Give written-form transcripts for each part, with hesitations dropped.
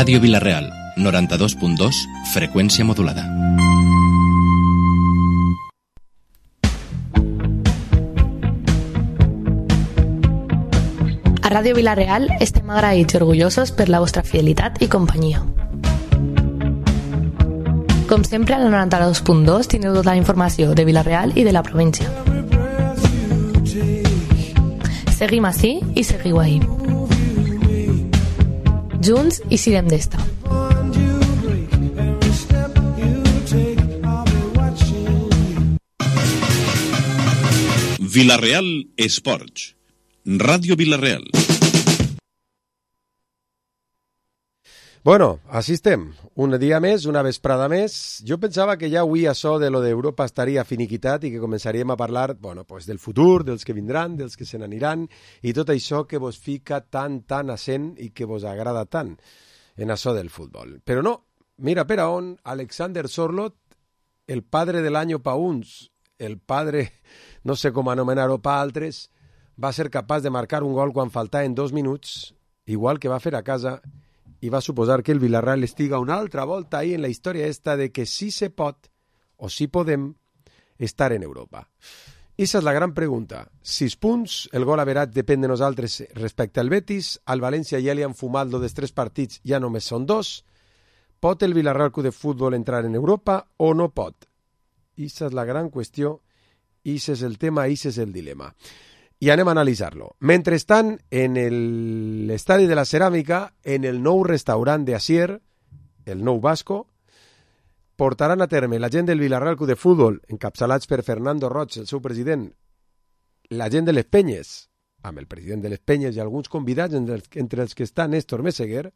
Ràdio Vila-real, 92.2, freqüència modulada. A Ràdio Vila-real estem agraïts i orgullosos per la vostra fidelitat i companyia. Com sempre, al 92.2 teniu tota la informació de Vila-real i de la província. Seguim ací i seguiu ahí. Junts i sirem d'esta. Vila-real Esports. Ràdio Vila-real. Bueno, així estem. Un dia més, una vesprada més. Jo pensava que ja avui això de lo d'Europa estaria finiquitat i que començaríem a parlar pues del futur, dels que vindran, dels que se n'aniran i tot això que vos fica tan accent i que vos agrada tant en això del futbol. Però no, mira per on Alexander Sorloth, el padre del año pa uns, el padre, no sé com anomenar-ho pa altres, va ser capaç de marcar un gol quan faltaven 2 minuts, igual que va fer a casa, i va suposar que el Villarreal estiga una altra volta ahí en la història esta de que sí se pot, o sí podem, estar en Europa. Esa és la gran pregunta. 6 punts, el gol average depèn de nosaltres respecte al Betis, al València ja li han fumat lo dels 3 partits, ja només són 2. Pot el Villarreal Club de Futbol entrar en Europa o no pot? Esa és la gran qüestió, ese és el tema, ese és el dilema. I anem a analitzar-lo. Mentrestant, en l'estadi de la Ceràmica, en el nou restaurant de Asier, el nou Vasco, portaran a terme la gent del Villarreal Club de Futbol, encapçalats per Fernando Roig, el seu president, la gent de les Penyes, amb el president de les Penyes i alguns convidats, entre els que està Néstor Meseguer,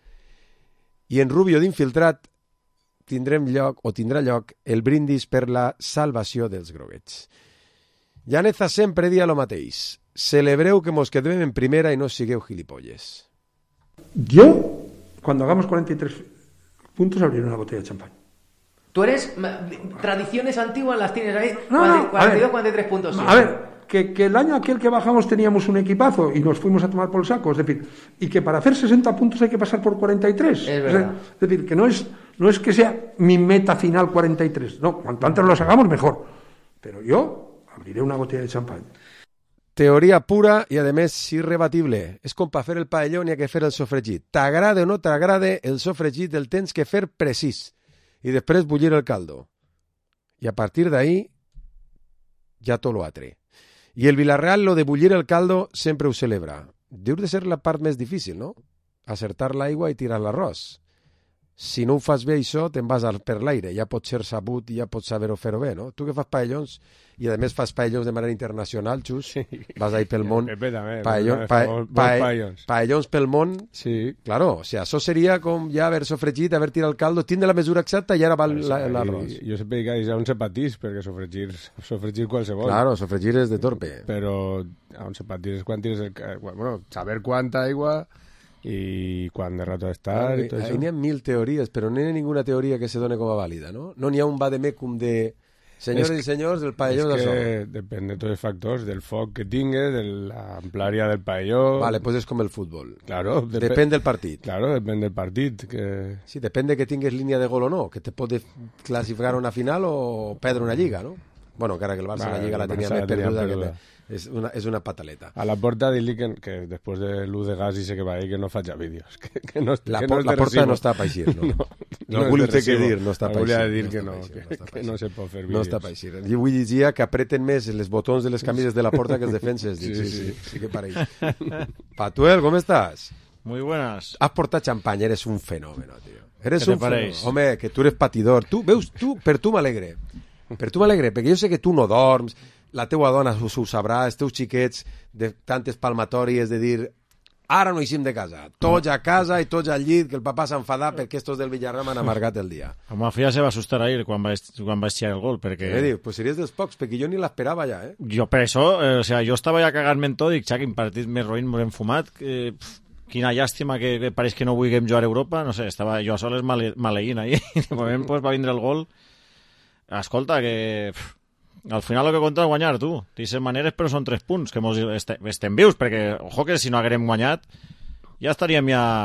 i en Rubio d'Infiltrat tindrà lloc el brindis per la salvació dels groguets. Llaneza sempre dia lo mateix. Celebreu que mos quedem en primera y no sigueu gilipolles. Yo, cuando hagamos 43 puntos, abriré una botella de champán. Tú eres... Tradiciones antiguas las tienes ahí. No, 42, 43 puntos. Sí. A ver, que el año aquel que bajamos teníamos un equipazo y nos fuimos a tomar por el saco. Es decir, y que para hacer 60 puntos hay que pasar por 43. Es verdad. Es decir, que no es que sea mi meta final 43. No, cuanto antes los hagamos, mejor. Pero yo abriré una botella de champán. Teoria pura i, a més, irrebatible. És com per fer el paelló n'hi ha que fer el sofregit. T'agrade o no t'agrade, el sofregit el tens que fer precís. I després bullir el caldo. I a partir d'ahí, ja tot l'altre. I el Villarreal, lo de bullir el caldo, sempre ho celebra. Deu de ser la part més difícil, no? Acertar l'aigua i tirar l'arròs. Si no ho fas bé això, te'n vas per l'aire. Ja pots ser sabut i ja pots saber-ho fer-ho bé, no? Tu que fas paellons, i a més fas paellons de manera internacional, Xus, sí. Vas ahí pel món. Pepe també. Paellons pel món. Sí. Claro, o sea, això seria com ja haver sofregit, haver tirat el caldo, tindre la mesura exacta i ara va l'arròs. Jo sempre dic que on se patís, perquè sofregir qualsevol. Claro, sofregir és de torpe. Però on se patís és quan tires bueno, saber quanta aigua i quan de rato estar i tot això. N'hi ha 1000 teories, però no hi ha ninguna teoria que se doni com a vàlida, no? No n'hi ha un vademecum de senyors i senyors del paelló de sol. Depèn de tots els factors, del foc que tingues, de l'amplària del paelló... Vale, pues és com el futbol. Claro. Depèn del partit. Claro, depèn del partit. Sí, depèn de que tingues línia de gol o no, que te pot classificar una final o perdre una lliga, no? Bueno, encara que el Barça la lliga la tenia més perduda que... És una pataleta. A la porta dir-li que després de l'U de gas i sé que va dir que no faig vídeos. La porta no està per així, no? No vull dir que dir, no està per així. Volia dir que no se pot fer vídeos. No està per així. Jo vull dir que apreten més els botons de les camises de la porta que els defenses. Sí que pareix. Patuel, com estàs? Muy buenas. Has portat xampany, eres un fenómeno, tío. Eres un fenómeno. Home, que tu eres patidor. Tu, veus, per tu m'alegre. Per tu m'alegre, perquè jo sé que tu no dorms, la teua dona ho sabrà, els teus xiquets de tantes palmatòries de dir ara no eixim de casa, tots a casa i tots al llit, que el papà s'ha enfadat perquè estos del Villarreal m'han amargat el dia. La mafia se va asustar ahir quan vaig tirar el gol, perquè... Què dius? Pues series dels pocs, perquè jo ni l'esperava ja, eh? Jo per això, jo estava ja cagant-me en tot, dic, quin partit més roïn m'ho hem fumat, quina llàstima que pareix que no vulguem jugar a Europa, no sé, estava jo a soles maleint ahir, i de moment pues, va vindre el gol. Escolta, que... Al final el que compta és guanyar, tu. D'aquestes maneres, però són 3 punts, que estem vius, perquè, ojo, que si no haguem guanyat, ja estaríem ja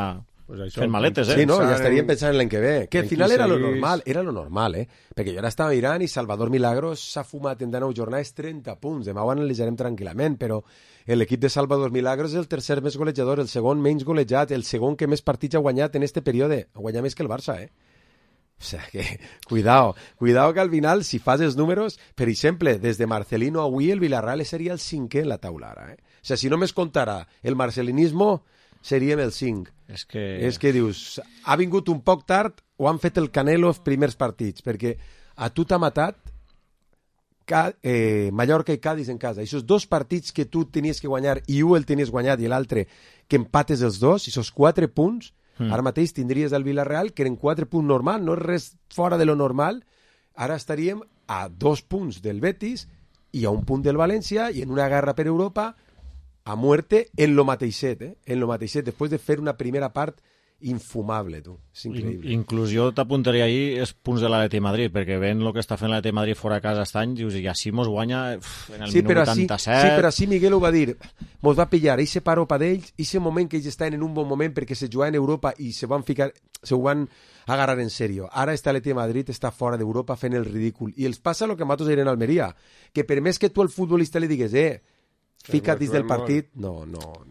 Pues això, Fent maletes, Sí, no? Ja pensant estaríem en- pensant en l'any que ve. Que al en final qui era lo seguís. normal, Perquè jo ara estava mirant i Salvador Milagros s'ha fumat en 19 jornades 30 punts. Demà ho analitzarem tranquil·lament, però l'equip de Salvador Milagros és el tercer més golejador, el segon menys golejat, el segon que més partits ha guanyat en este període. Ha guanyat més que el Barça, O sea que, cuidado que al final, si fas els números, per exemple, des de Marcelino a avui, el Villarreal seria el 5è en la taula ara, O sea, si només comptara el marcelinismo, seríem el 5. És que... És que dius, ha vingut un poc tard o han fet el Canelo els primers partits, perquè a tu t'ha matat Mallorca i Cádiz en casa. Aquests dos partits que tu tenies que guanyar i un el tenies guanyat i l'altre que empates els dos, aquests 4 punts, ara mateix tindries el Villarreal, que eren 4 punts normal, no és res fora de lo normal, ara estaríem a 2 punts del Betis i a 1 punt del València i en una guerra per Europa a muerte en lo mateixet, en lo mateixet, després de fer una primera part infumable, tu. És increïble. Inclús jo t'apuntaria ahir els punts de l'Atleti Madrid, perquè veient el que està fent l'Atleti Madrid fora a casa aquest any, dius, i així mos guanya en el minut 87. Sí, però així Miguel ho va dir. Mos va pillar eixe paropa d'ells, eixe moment que ells estaven en un bon moment perquè se jugava en Europa i se ho van agarrar en serio. Ara este Atleti Madrid està fora d'Europa fent el ridícul. I els passa el que nosaltres direm a Almeria, que per més que tu al futbolista li digues, fica't dins del partit, no.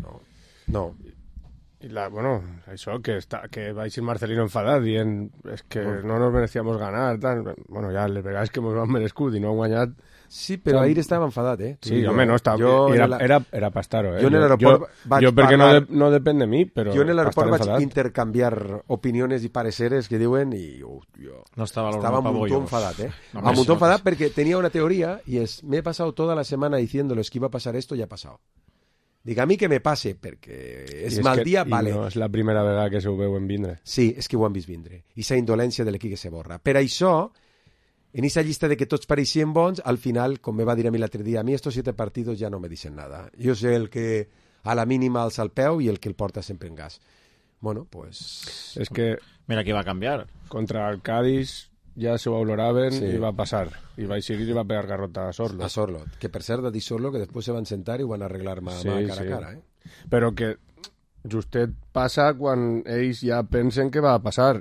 I això, que vagi Marcelino enfadat dient és que no nos merecíamos ganar, tal. Bueno, ja les vegades que mos han merescut i no han guanyat. Sí, però ahir estava enfadat, Sí, home, no, era pastaro, Jo en l'aeroport jo perquè no depèn de mi, però jo en l'aeroport vaig enfadat. intercanviar opiniones i pareceres que diuen i jo No estava un montón enfadat, A montón enfadat perquè tenia una teoria y es, me he pasado toda la semana diciéndoles que iba a pasar esto y ha pasado. Dic, a mi que me passe, perquè és mal dia, vale. No és la primera vegada que se ho veuen vindre. Sí, és que ho han vist vindre. I sa indolència de l'equip que se borra. Per això, en esa llista de que tots pareixien bons, al final, com me va dir a mi l'altre dia, a mi estos 7 partidos ja no me dicen nada. Jo sé el que a la mínima alça el peu i el que el porta sempre en gas. Bueno, pues... És que... Mira qui va canviar. Contra el Cádiz ja s'ho valoraven Sí. i va passar. I va seguir i va pegar garrota a Sorlo. A Sorlo. Que per cert, a dir Sorlo, que després se van sentar i ho van arreglar mà cara a cara, Però que justet passa quan ells ja pensen que va a passar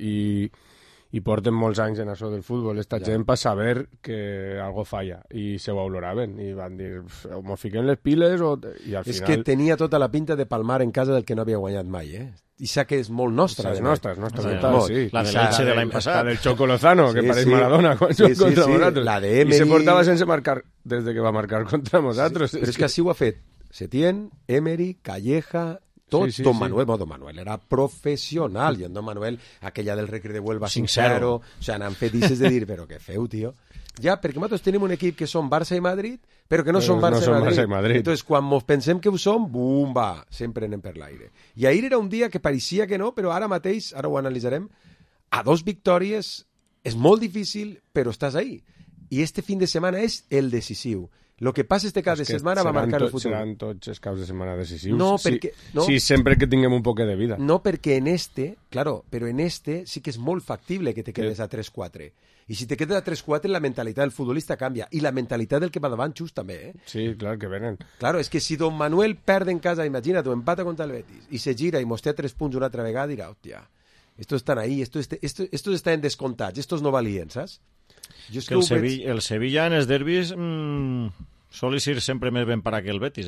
i porten molts anys en això del futbol. Esta gent per saber que algo falla i se ho valoraven i van dir, o mos fiquem les piles i al final... És que tenia tota la pinta de palmar en casa del que no havia guanyat mai, I sa que és molt nostra. És nostra, molt. sí. La de l'Elche de l'any passat. La del Choco Lozano, que Sí, pareix sí. Maradona quan juga contra nosaltres. La de I se Emery. portava sense marcar des de que va marcar contra nosaltres. Però és que així ho ha fet Setién, Emery, Calleja, tot, Sí, Don sí. Manuel. Bueno, Don Manuel era professional, i en Don Manuel, aquella del Recre de Huelva 5-0. 5-0, o sea, n'han fet disses de dir, però què feu, tio? Ja, perquè nosaltres tenim un equip que són Barça i Madrid, però que no són Barça i Madrid. Entonces, quan mos pensem que ho som, bum, va, sempre anem per l'aire. I ahir era un dia que pareixia que no, però ara mateix, ara ho analitzarem, a 2 victòries és molt difícil, però estàs ahí. I este fin de setmana és el decisiu. Lo que passa este cap de setmana va marcar el futur. Seran tots els caps de setmana decisius. No, perquè... Sí, sempre que tinguem un poc de vida. No, perquè en este, claro, però en este sí que és molt factible que te quedes a 3-4. I si te quedes a 3-4, la mentalitat del futbolista canvia. I la mentalitat del que va davant just també, Sí, clar, que venen. Claro, és que si Don Manuel perd en casa, imagina't, empata contra el Betis, i se gira i mos té 3 punts una altra vegada, dirà, hòstia, estos están ahí, estos están descontats, estos no valien, saps? Jo és Que el Sevilla en els derbis sol ir sempre més ben parat que el Betis,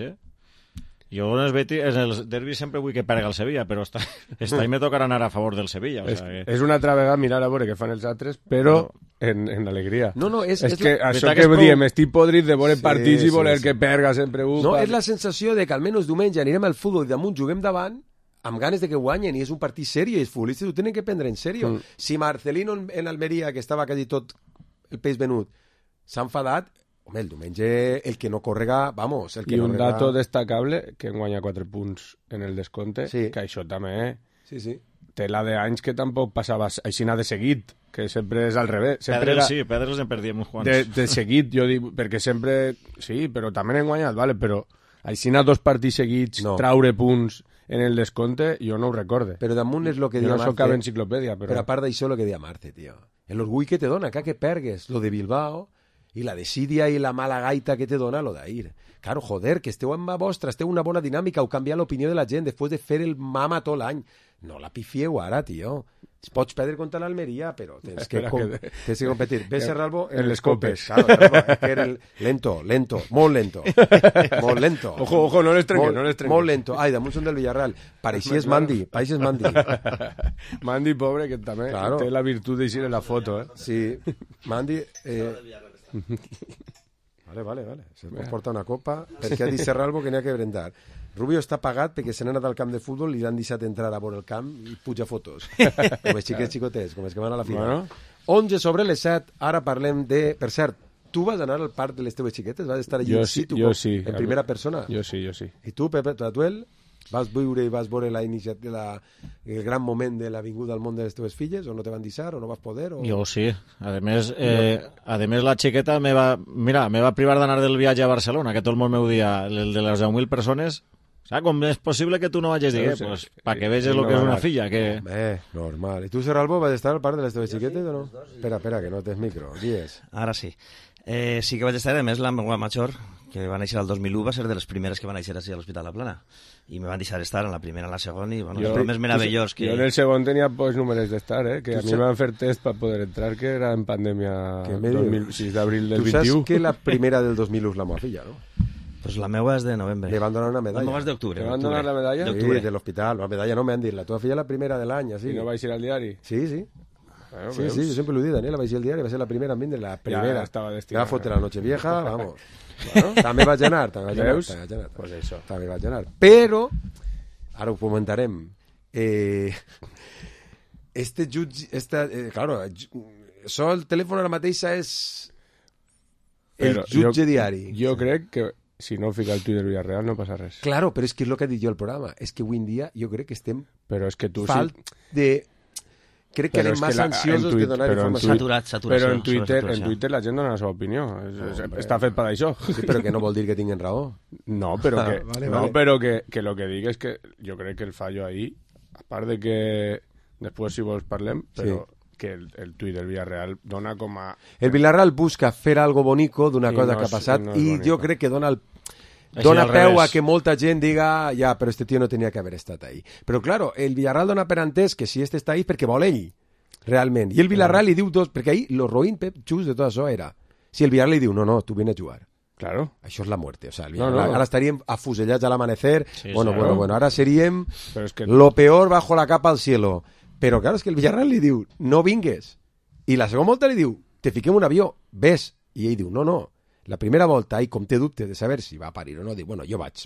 Jo en els derbis sempre vull que perga el Sevilla, però està i me tocarà anar a favor del Sevilla. O sea, És una altra vegada mirar a veure què fan els altres, però en alegria. No, és que això que diem, estic podrit de veure partits i voler que perga sempre un. No, és la sensació de que almenys diumenge anirem al futbol i damunt juguem davant amb ganes de que guanyen, i és un partit serio, i els futbolistes ho tenen que prendre en serio. Si Marcelino en Almeria, que estava quasi tot el peix venut, s'ha enfadat, home, el diumenge el que no correga, vamos, el que I no un correga... dato destacable, que en guanya 4 punts en el descompte, Sí. que això també Sí. té la d'anys que tampoc passava així de seguit, que sempre és al revés. Sempre Pedres en perdíem uns quants. de seguit, jo dic, perquè sempre... Sí, però també hem guanyat, vale, però així 2 partits seguits, No. traure punts en el descompte, jo no ho recorde. Però damunt és el que Jo dia no soc cap enciclopèdia, però... Però a part d'això, el que dia Marte, tio. El orgull que te dona, que pergues, lo de Bilbao, i la desídia i la mala gaita que te dona lo d'ahir. Claro, joder, que esteu en mà vostra, esteu una bona dinàmica, heu canviat l'opinió de la gent després de fer el mama tot l'any. No la pifieu ara, tio. Pots perdre contra l'Almeria, però tens que competir. Ves Serralbo en les copes. Claro, es que era lento, molt lento. Molt lento. Ojo, no les trenques. Molt lento. Ai, damunt són del Villarreal. Pareixes Mandy. Mandy, pobre, que també té la virtut d'eixir en la foto, eh? Sí, Mandy... Vale. Se pot portar una copa perquè ha dit Serralbo que n'hi ha que brindar. Rubio està pagat perquè se n'ha anat al camp de futbol i l'han deixat entrar a veure el camp i puja fotos. Com els xicotets, com els que van a la final. 11 sobre les 7, ara parlem de... Per cert, tu vas anar al parc de les teves xiquetes? Vas estar allí jo sí. En primera persona? Jo sí. I tu, Pepe Tatuel? Vas viure i vas veure el gran moment de l'avinguda al món de les teves filles, o no te van deixar, o no vas poder? O... Jo sí. A més, la xiqueta me va privar d'anar del viatge a Barcelona, que tot el món meu dia, el de les 10.000 persones. ¿Sabes? Com és possible que tu no vagis? Pues, para que veges lo que és una filla. Que... normal. I tu, Serralbo, vas estar al parc de les teves xiquetes o no? Espera, que no tens micro. Dies. Ara sí. Sí que vaig estar, a més, la meva major, que va néixer el 2001, va ser de les primeres que va néixer així a l'Hospital La Plana. I me van deixar estar en la primera, en la segona, i bueno, és més meravellós que... Jo en el segon tenia pocs números d'estar, que a mi me van fer test per poder entrar, que era en pandèmia 6 d'abril del 21. Tu saps que la primera del 2001 és la meva filla, no? Pues la meva és de novembre. Le van donar una medalla. La meva és d'octubre. Le van donar la medalla? Sí, de l'hospital. La medalla no me han dit. La teva filla és la primera de l'any, així. I no vais ir al diari? Sí. Bueno, sí, jo sempre l'ho he dit, Daniel, vaig ir al diari, va ser la primera en vindre, la primera. Ja estava destinada. Va fotre la Nochevieja, vamos. Bueno, també vaig anar. Pues això. També vaig anar. Però, ara ho comentarem, este jutge, claro, això el telèfon ara mateixa és el jutge diari. Jo crec que si no fica el Twitter Villarreal no passa res. Claro, però és que és el que ha dit jo al programa. És que avui en dia jo crec que estem però és que tu de... Crec que anem massa ansiosos de donar informació. Saturació. Però en Twitter la gent dona la seva opinió. Està fet per això. Sí, però que no vol dir que tinguin raó. No, però que lo que dic és que jo crec que el fallo ahí, a part de que després si vols parlem, però que el tuit del Villarreal dona com a... El Villarreal busca fer algo bonico d'una cosa que ha passat i jo crec que dona peu a que molta gent diga ja, però este tio no tenia que haver estat ahí. Però claro, el Villarreal dona per entès que si este està ahí perquè vol ell, realment. I el Villarreal li diu dos, perquè ahí lo roïn, Pep, just de tot això era, si el Villarreal li diu, no, tu vine a jugar. Claro. Això és la muerte. O sea, ara estaríem afusellats a l'amanecer. Bueno, ara seríem lo peor bajo la capa al cielo. Però claro, és que el Villarreal li diu, no vingues. I la segona volta li diu, te fiquem un avió, ves. I ell diu, no. La primera volta, i com té dubte de saber si va parir o no, diu, bueno, jo vaig.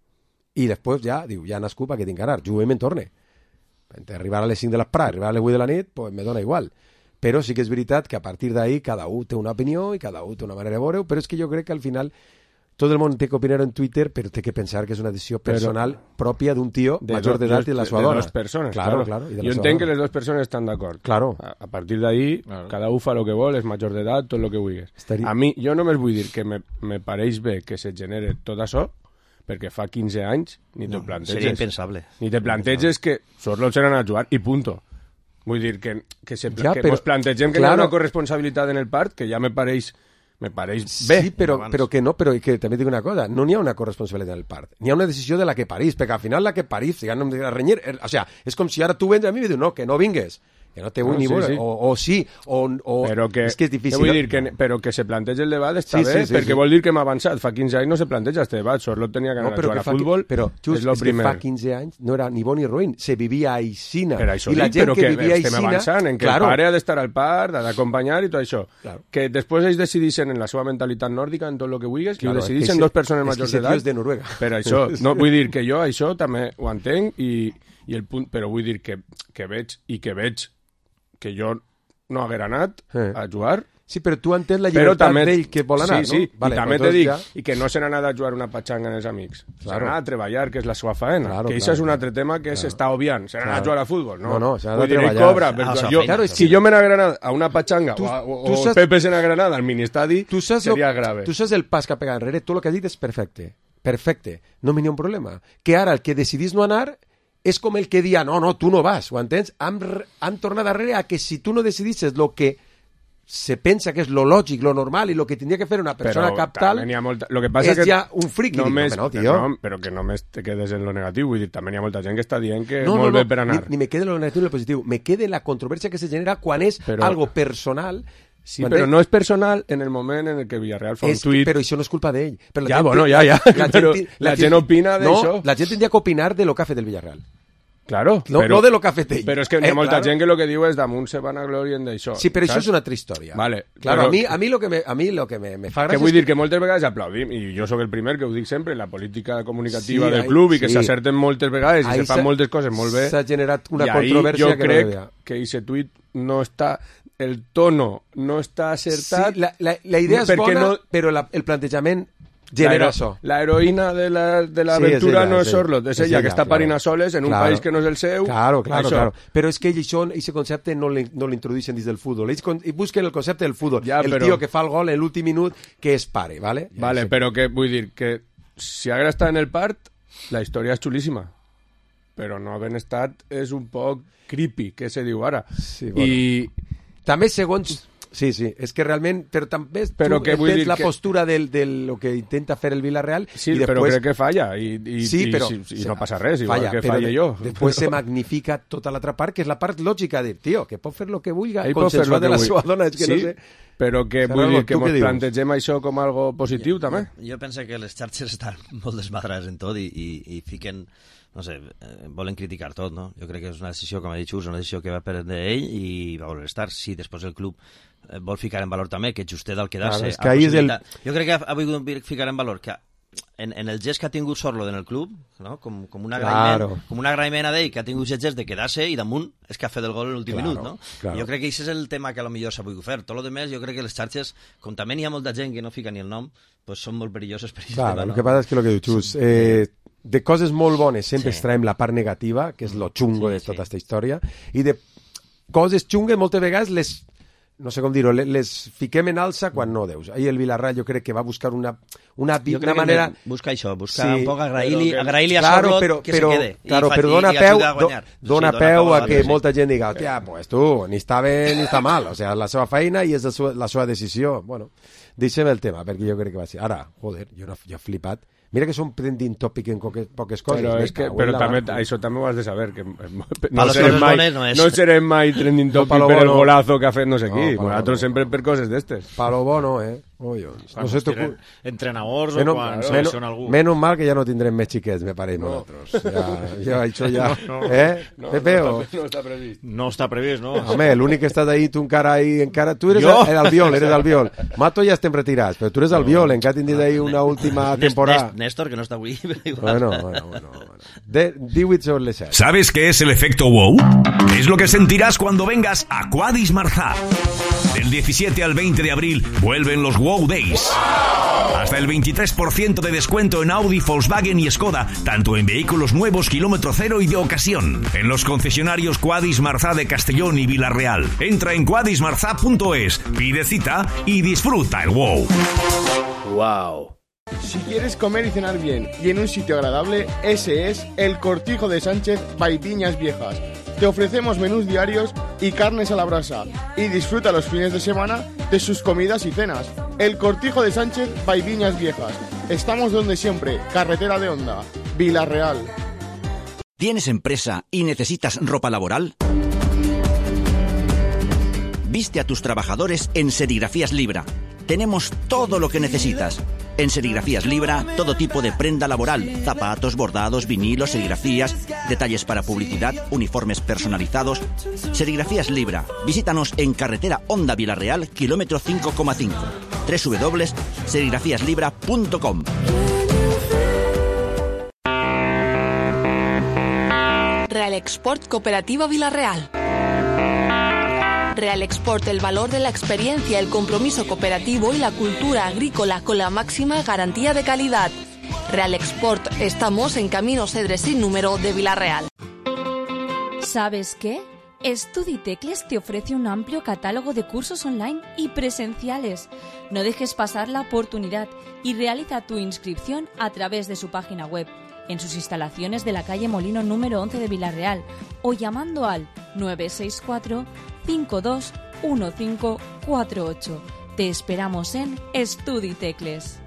I després ja, diu, ja nascut perquè tinc que anar, juguem en torne. Arribar a les 5 de l'esprà, arribar a les 8 de la nit, pues me dona igual. Però sí que és veritat que a partir d'ahí cada un té una opinió i cada un té una manera de veure-ho, però és que jo crec que al final tot el món té que opinar en Twitter, però té que pensar que és una decisió personal pròpia d'un tio major d'edat i de la seva dona. De dos persones, claro. Jo entenc que les dues persones estan d'acord. Claro. A partir d'ahí, cada un fa el que vol, és major d'edat, tot el que vulguis. A mi, jo només vull dir que me pareix bé que se genere tot això, perquè fa 15 anys ni te planteges... Seria impensable. Ni te planteges que Sorlots seran a jugar i punto. Vull dir que ens plantegem que hi ha una corresponsabilitat en el part, que ja me pareix bé. Sí, però que també dic una cosa, no n'hi ha una corresponsabilitat en el part, n'hi ha una decisió de la que parís, perquè al final la que parís, ja no em dirà renyir, o sea, és com si ara tu vens a mi i dius, no, que no vingues, que no te vull ni veure, o sí, o és que és difícil. Vull dir però que se planteja el debat està bé, perquè vol dir que hem avançat. Fa 15 anys no se planteja este debat, Sorlot tenia que anar a jugar a futbol, però just és que fa 15 anys no era ni bon ni roïn, se vivia a Aixina, i la gent que vivia a Aixina... Estem avançant, en que el pare ha d'estar al parc, ha d'acompanyar i tot això. Que després ells decidissin en la seva mentalitat nòrdica, en tot el que vulguis, que ho decidissin dos persones majors d'edat. És de Noruega. Per això, vull dir que jo això també ho entenc, però vull dir que veig que jo no haguera anat a jugar. Sí, però tu entens la llibertat d'ell que vol anar, no? Sí, vale, i també te dic, i que no se n'ha anat a jugar una patxanga amb els amics. Se n'ha anat a treballar, que és la seva faena. Que això és un altre tema que s'està obviant. Se n'ha anat a jugar a futbol, no? No, se n'ha anat a treballar. Si jo me n'haguera anat a una patxanga o Pepe se n'haguera anat al ministadi, seria grave. Tu saps el pas que ha pegat enrere? Tot el que has dit és perfecte. Perfecte. No m'hi ha un problema. Que ara el que decidís no anar és com el que dia, no, tu no vas, ho entens? Han tornat darrere a que si tu no decidisses el que se pensa que és lo lògic, lo normal, i lo que tindria que fer una persona captal lo que passa és que ja un friqui. Però que només te quedes en lo negatiu. Vull dir, també hi ha molta gent que està dient que molt bé per anar. Ni me quede lo negatiu ni lo positiu. Me quede la controvèrsia que se genera quan és algo personal. Sí, però no és personal en el moment en el que Villarreal fa un tuit. Però això no és culpa d'ell. Ja. La gent opina d'això. La gent tindria que opinar de lo que ha fet el Villarreal. Claro, no de lo que ha fet ell. Però és que hi ha molta gent que el que diu és damunt se van a glorien d'això. Sí, però això és una altra història. Vale, claro, a mi lo que me fa gràcia... Que vull dir que moltes vegades aplaudim, i jo sóc el primer que ho dic sempre, la política comunicativa del club, i que s'acerten moltes vegades i se fan moltes coses molt bé. S'ha generat una controvèrsia que no hi havia. Jo crec que aquest tuit no està... El tono no està acertat... Sí, la idea és bona, però el plantejament... genera això. La heroïna de l'aventura no és Sorlot, és ella que està parint a soles en un país que no és el seu. Claro. Però és que ells aquest concepte no l'introdueixen dins del futbol. Ells busquen el concepte del futbol. Tio que fa el gol en l'últim minut, que és pare, ¿vale? Vale, però que vull dir que si haguera estat en el part, la història és xulíssima. Però no havent estat és un poc creepy, que se diu ara. Sí, bueno. I també segons... Sí, és que realment... Però també tens la postura de lo que intenta fer el Villarreal. Sí, i després, però crec que falla i no passa res, igual que falle jo. Després se magnifica tota l'altra part, que és la part lògica de, tio, que pot fer lo que vulgui, consensuat de la seva dona, és que no sé... Però que vull dir que ens plantegem això com algo positiu, també. Jo penso que les xarxes estan molt desmadrades en tot i fiquen... No sé, volen criticar tot, no? Jo crec que és una decisió, com ha dit Xus, una decisió que va prendre ell i va voler estar. Si després el club vol ficar en valor també que Justet al quedar-se... Jo crec que ha volgut ficar en valor que en el gest que ha tingut Sorlot en el club, no? com un agraïment a ell que ha tingut el gest de quedar-se i damunt és que ha fet el gol en l'últim minut, no? Jo crec que aquest és el tema que potser s'ha volgut fer. Tot el demés, jo crec que les xarxes, com també hi ha molta gent que no fica ni el nom, pues són molt perilloses per aquest tema, no? El que passa és que el que diu Xus... de coses molt bones sempre extraem la part negativa, que és lo xungo de tota aquesta història, i de coses xungues moltes vegades no sé com dir-ho, les fiquem en alça quan no deus. Ahir el Villarreal jo crec que va buscar una manera... Busca això, un poc agrair-li a Sorlot que se quede. Claro, però dona peu a que molta gent diga, hòstia, pues tu, ni està bé ni està mal, o sea, la seva feina i és la seva decisió. Bueno, deixem el tema, perquè jo crec que va ser... Ara, joder, jo he flipat. Mira que són trending topic en poques coses. Però també, això també ho has de saber, que no serem mai trending topic per el golazo que ha fet no sé qui. Nosaltres sempre per coses d'estes. Palo bono, no sé, entrenadors o quan selecciona algú. Menos mal que ja no tindrem més xiquets, me pareix nosaltres. Això ja... Pepeo? No està previst. No està previst, no? Home, l'únic que estàs ahí, tu encara... Tu eres Albiol. Mato ja estem retirats, però tu eres Albiol, encara tindràs ahí una última temporada. Néstor, que no está muy... Bueno. 18 sobre les 7. ¿Sabes qué es el efecto wow? Es lo que sentirás cuando vengas a Quadis Marzá. Del 17 al 20 de abril vuelven los Wow Days. Hasta el 23% de descuento en Audi, Volkswagen y Skoda, tanto en vehículos nuevos, kilómetro cero y de ocasión. En los concesionarios Quadis Marzá de Castellón y Villarreal. Entra en quadismarzá.es, pide cita y disfruta el wow. Wow. Si quieres comer y cenar bien y en un sitio agradable, ese es El Cortijo de Sánchez by Viñas Viejas. Te ofrecemos menús diarios y carnes a la brasa y disfruta los fines de semana de sus comidas y cenas. El Cortijo de Sánchez by Viñas Viejas. Estamos donde siempre, carretera de Honda, Villarreal. ¿Tienes empresa y necesitas ropa laboral? Viste a tus trabajadores en Serigrafías Libra. Tenemos todo lo que necesitas. En Serigrafías Libra, todo tipo de prenda laboral, zapatos, bordados, vinilos, serigrafías, detalles para publicidad, uniformes personalizados. Serigrafías Libra. Visítanos en carretera Honda Villarreal, kilómetro 5,5. www.serigrafiaslibra.com. Real Export Cooperativa Villarreal. Real Export, el valor de la experiencia, el compromiso cooperativo y la cultura agrícola con la máxima garantía de calidad. Real Export, estamos en Camino Cedres sin número de Villarreal. ¿Sabes qué? Studitecles te ofrece un amplio catálogo de cursos online y presenciales. No dejes pasar la oportunidad y realiza tu inscripción a través de su página web, en sus instalaciones de la calle Molino número 11 de Villarreal o llamando al 964 52 1548. Te esperamos en Estudi Tecles.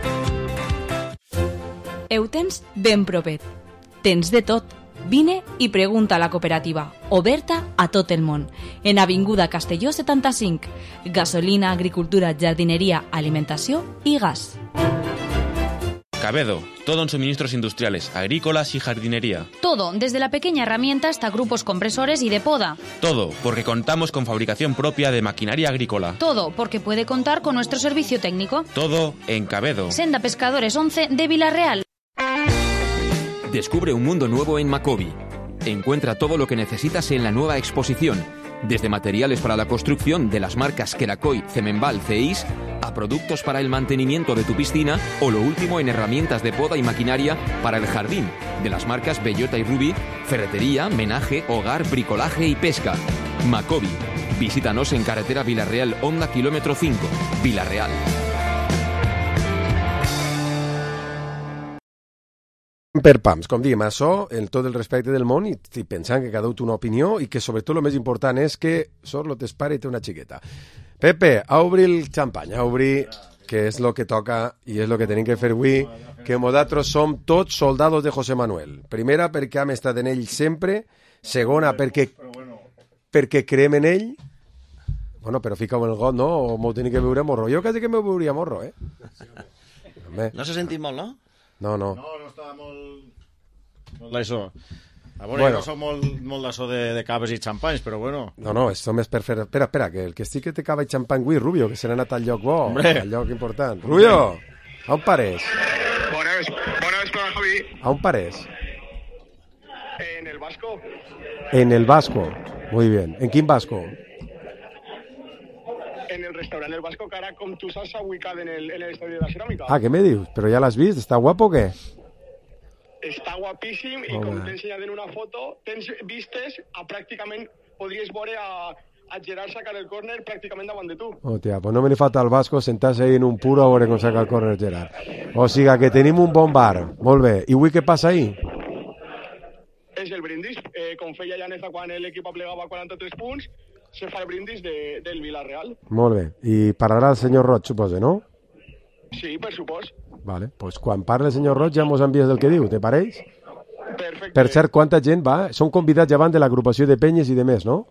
Eutens ben propet. Tens de tot. Vine i pregunta a la cooperativa, oberta a tot el món. En Avinguda Castelló 75. Gasolina, agricultura, jardinería, alimentació i gas. Cabedo, todo en suministros industriales, agrícolas y jardinería. Todo, desde la pequeña herramienta hasta grupos compresores y de poda. Todo, porque contamos con fabricación propia de maquinaria agrícola. Todo, porque puede contar con nuestro servicio técnico. Todo en Cabedo. Senda Pescadores 11 de Villarreal. Descubre un mundo nuevo en Macobi. Encuentra todo lo que necesitas en la nueva exposición, desde materiales para la construcción de las marcas Kerakoy, Cemenbal, Ceis, a productos para el mantenimiento de tu piscina o lo último en herramientas de poda y maquinaria para el jardín, de las marcas Bellota y Ruby, ferretería, menaje, hogar, bricolaje y pesca. Macobi. Visítanos en carretera Villarreal, Honda, kilómetro 5, Villarreal. Per pams, com diguem, això, en tot el respecte del món, i estic pensant que cada un té una opinió i que sobretot el més important és que sort tes pare i té una xiqueta. Pepe, a obrir el xampany, a obrir, que és el que toca i és el que tenim que fer avui, que nosaltres som tots soldados de José Manuel. Primera, perquè hem estat en ell sempre. Segona, perquè creem en ell. Bueno, però fica-ho en el got, no? O m'ho tenim que veure morro. Jo quasi que m'ho veuria morro, eh? No s'ha sentit molt, no? No. No estava molt d'això. A veure, Bueno. no som molt d'això de caves i xampanys, però bueno. No, és només per fer... Espera, que el que estic que té cava i xampany avui, Rubio, que se n'ha anat al lloc bo, Hombre. al lloc important. Rubio, a on pares? Bona vesprada, Javi. A on pares? En el Vasco. En el Vasco. Muy bien. En quin Vasco? En el restaurant El Vasco, que ara, com tu saps, s'ha ubicat en l'estadi de la ceràmica. Ah, què me dius? Però ja l'has vist? Està guapo o què? Està guapíssim i com t'he ensenyat en una foto, tens vistes a pràcticament, podries veure a Gerard sacar el córner pràcticament davant de tu. Hòstia, pues no me li falta al Vasco sentar-se ahí en un puro a veure com saca el córner Gerard. O sigui que tenim un bon bar. Molt bé. I avui què passa ahí? És el brindis. Com feia Llaneza quan l'equip aplegava 43 punts, se fa el brindis del Villarreal. Molt bé. I parlarà el senyor Roig, suposa, no? Sí, per supost. Vale. Pues quan parli el senyor Roig ja mos envies del que diu, te pareix? Perfecte. Per cert, quanta gent va? Són convidats ja van de l'agrupació de penyes i de més, no?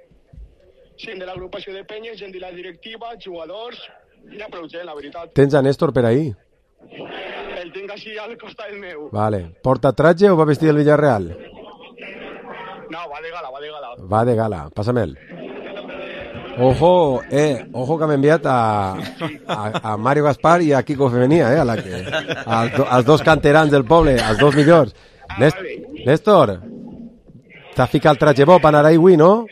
Sí, de l'agrupació de penyes, gent de la directiva, jugadors, hi ha prou gent, la veritat. Tens a Néstor per ahí? El tinc així al costat meu. Vale. Porta traje o va vestir del Villarreal? No, va de gala. Va de gala. Pásamel. Ojo que m'ha enviat a Mario Gaspar i a Kiko Femenia, a la que, als dos canterans del poble, als dos millors. Néstor, t'has ficat el traje bo per anar ahí, no?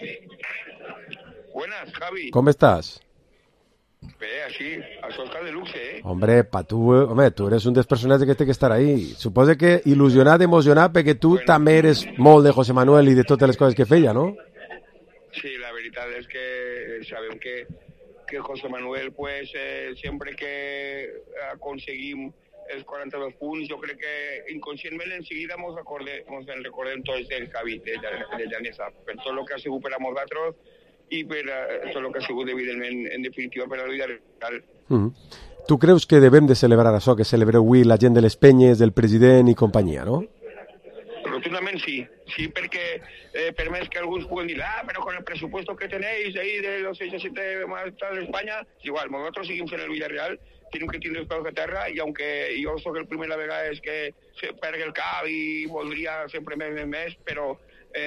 Buenas, Javi. Com estàs? Bé, així, a soltar de luxe, Hombre, tu eres un dels personatges que té que estar ahí. Suposo que il·lusionat, emocionat, perquè tu també eres molt de José Manuel i de totes les coses que feia, no? Sí, la veritat és que sabem que José Manuel, pues, sempre que aconseguim els 42 punts, jo crec que inconscientment en seguida ens recordem tots del Javi, de Llanesa, per tot el que ha sigut per a nosaltres i per tot el que ha sigut, evidentment, en definitiva, per a la vida real. Tu creus que devem de celebrar això, que celebreu avui la gent de les penyes, del president i companyia, no? Rotundament sí, perquè per més que alguns puguen dir, però con el presupuesto que tenéis ahí de los 6 o 7 más de España, es igual, nosotros seguimos en el Villarreal, tenim que tindre els peus de terra, i aunque jo soc el primera vegada és que se perga el cap i voldria sempre més, però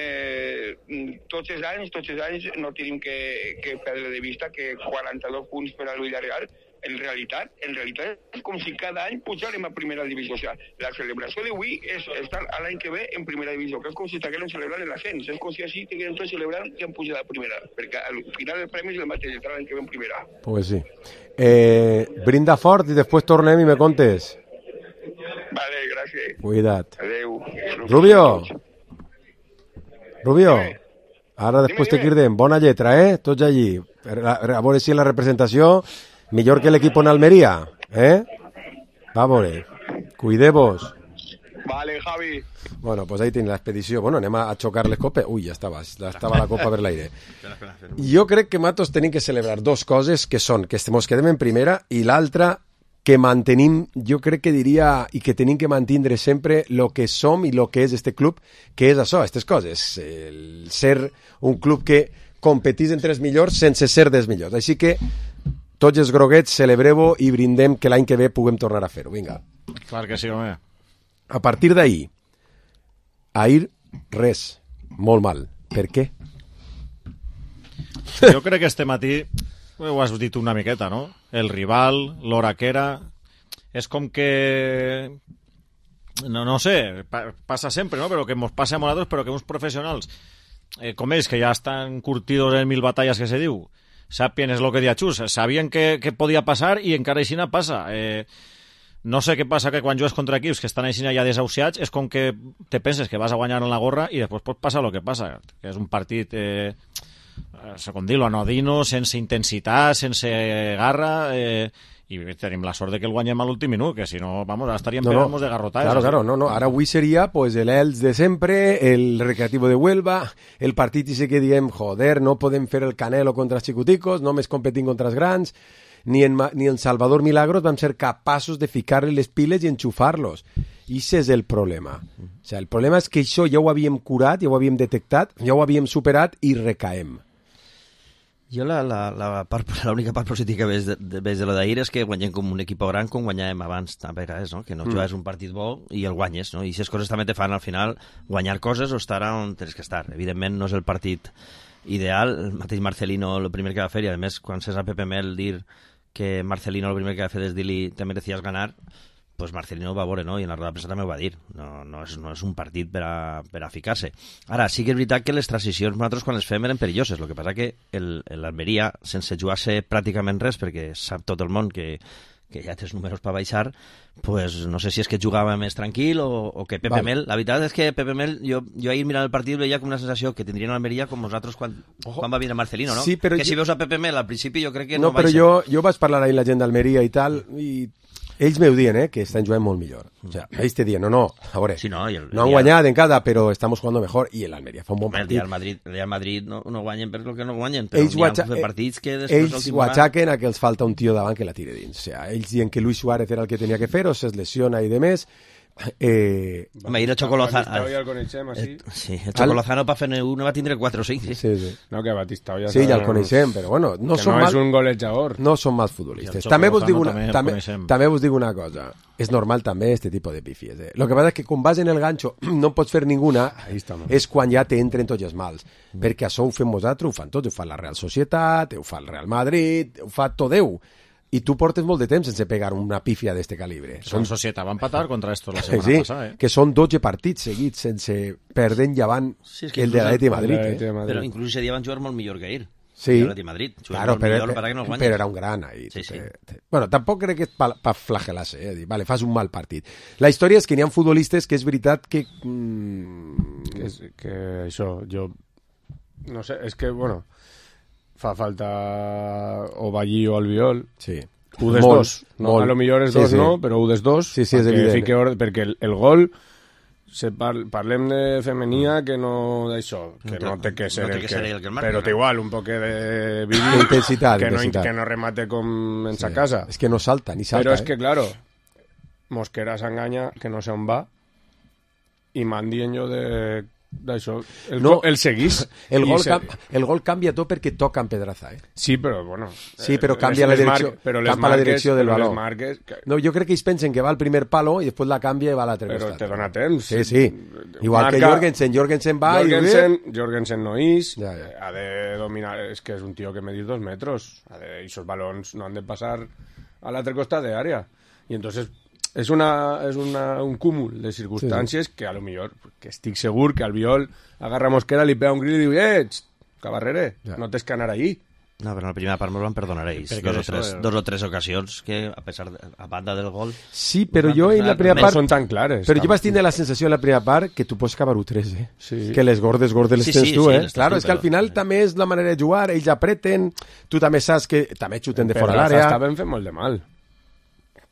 tots els anys no tenim que perdre de vista que 42 punts per al Villarreal, en realitat és com si cada any pujarem a primera divisió. O sigui, la celebració d'avui és estar l'any que ve en primera divisió, que és com si estiguem celebrant l'ascens, és com si així estiguem tots celebrant que hem pujat a primera, perquè al final el premi és el mateix, estar l'any que ve en primera. Pues sí. Brinda fort i després tornem i me contes. Vale, gràcies. Cuida't. Adeu. Rubio, ara després te cridem. Bona lletra, tots allí. A veure si la representació millor que l'equip en Almeria, Va a veure. Cuideu-vos. Vale, Javi. Bueno, pues ahí tiene l'expedició. Bueno, anem a xocar les copes. Ui, ja estava la copa per l'aire. Jo crec que matos tenim que celebrar dos coses, que són que ens quedem en primera i l'altra que mantenim, jo crec que diria, i que tenim que mantindre sempre lo que som i lo que és este club, que és això, aquestes coses. El ser un club que competís entre els millors sense ser dels millors. Així que tots els groguets celebreu-ho i brindem que l'any que ve puguem tornar a fer-ho. Vinga. Clar que sí, home. A partir d'ahir, res, molt mal. Per què? Jo crec que este matí ho has dit una miqueta, no? El rival, l'hora que era... És com que... No sé, passa sempre, no? Però que ens passa a nosaltres, però que uns professionals com ells, que ja estan curtidos en 1000 batalles, que se diu, sàpien, és el que dia Xus, sabien que podia passar i encara així passa. No sé què passa, que quan jugues contra equips que estan així ja desahuciats, és com que te penses que vas a guanyar en la gorra i després pot passar el que passa, que és un partit, com dir-lo, anodino, sense intensitat, sense garra, i tenim la sort de que el guanyem a l'últim minut, que si no, vamos, ara estaríem pegant-nos de garrotades. Claro, no. Ara avui seria pues, el Elx de sempre, el Recreativo de Huelva, el partit ese que diem, joder, no podem fer el Canelo contra els xicoticos, només competint contra els grans, ni en Salvador Milagros vam ser capaços de ficar-li les piles i enxufar-los. I aquest és el problema. O sigui, el problema és que això ja ho havíem curat, ja ho havíem detectat, ja ho havíem superat i recaem. Jo l'única part positiva que veig de lo d'ahir és que guanyem com un equip gran com guanyàvem abans, a vegades, no? Que no jugues un partit bo i el guanyes, no? I aquestes coses també te fan al final guanyar coses o estar on tens que estar. Evidentment no és el partit ideal, el mateix Marcelino el primer que va fer, i a més quan sents a Pepe Mel dir que Marcelino el primer que va fer és dir-li te merecías ganar, pues Marcelino ho va veure, no? I en la roda de premsa també ho va dir. No és un partit per a ficar-se. Ara, sí que és veritat que les transicions nosaltres quan les fem eren perilloses. El que passa que l'Almeria, sense jugar-se pràcticament res, perquè sap tot el món que ja tens números per baixar, pues no sé si és que jugava més tranquil o que Pepe Mel... La veritat és que Pepe Mel, jo ahir mirant el partit veia com una sensació que tindrien l'Almeria com nosaltres quan va vindre Marcelino, no? Sí, que si veus a Pepe Mel al principi jo crec que no baixa. No, però jo vaig parlar ahir amb la gent d'Almeria i tal, i ells m'ho diuen, que estan jugant molt millor. O sea, ells te diuen, no, a veure, sí, no han guanyat encara, però estamos jugando mejor, i l'Almeria fa un bon partit. El Real Madrid no guanyen per lo que no guanyen, però n'hi ha partits que després... Ells ho aixaquen a que els falta un tio davant que la tire dins. O sea, ells diuen que Luis Suárez era el que tenia que fer, o es lesiona i demés. Home, ahir el Chocolozano... Sí, el Chocolozano per fer un va tindre 4 o 5. Sí. No, que Batistao ja... Sí, ja el coneixem, però bueno... No és un golejador. No són mals futbolistes. També vos dic una cosa. És normal també este tipus de pifies. Lo que passa és que quan vas en el ganxo no pots fer ninguna, és quan ja te entren tots els mals. Perquè això ho fem nosaltres, ho fan tots. Ho fa la Real Societat, ho fa el Real Madrid, ho fa tot Déu. I tu portes molt de temps sense pegar una pífia d'este calibre. Són Societat, va empatar contra esto la setmana passada. Que són 12 partits seguits sense perdent llevant el de l'Atleti Madrid. Però inclús ese dia van jugar molt millor que ahir. Sí, Madrid. Claro, però era un gran ahí. Sí. Bueno, tampoc crec que és per flagelar-se, vale, fas un mal partit. La història és que n'hi ha futbolistes que és veritat que... Que això, jo... No sé, és que, bueno... Fa falta o Ballí o Albiol. Sí. U des dos. No, a lo millor és dos, no, però u des dos. Sí, és evident. Perquè el gol, parlem de femenia, que no d'això, que no té que ser el que marca. Però té igual, un poc de vídeo. Intensitat. Que no remate com en sa casa. És que no salta, ni salta. Però és que, claro, Mosquera s'enganya, que no sé on va, i m'han dient jo d'això, el seguís. El gol canvia tot perquè toca en Pedraza, Sí, però bueno. Sí, però canvia la direcció del baló. No, jo crec que ells pensen que va al primer palo i després la canvia i va a l'altre costat. Però te dona temps. Sí. Igual que Jorgensen va Jorgensen no és, ha de dominar, és que és un tio que medís 2 metros, esos balons no han de passar a l'altre costat de àrea. I entonces és un cúmul de circumstàncies que a lo millor, que estic segur que Albiol agarra Mosquera, li pega un grit i diu cabarrere, no tens que anar allí. No, però en la primera part mos van perdonar ells. Dos o tres ocasions que, a banda del gol... Sí, però jo en la primera part... No són tan clares. Però jo vaig tindre la sensació en la primera part que tu pots acabar 3, que les gordes les tens tu, Claro, és que al final també és la manera de jugar, ells apreten, tu també saps que també xuten de fora l'àrea... Estaven fent molt de mal.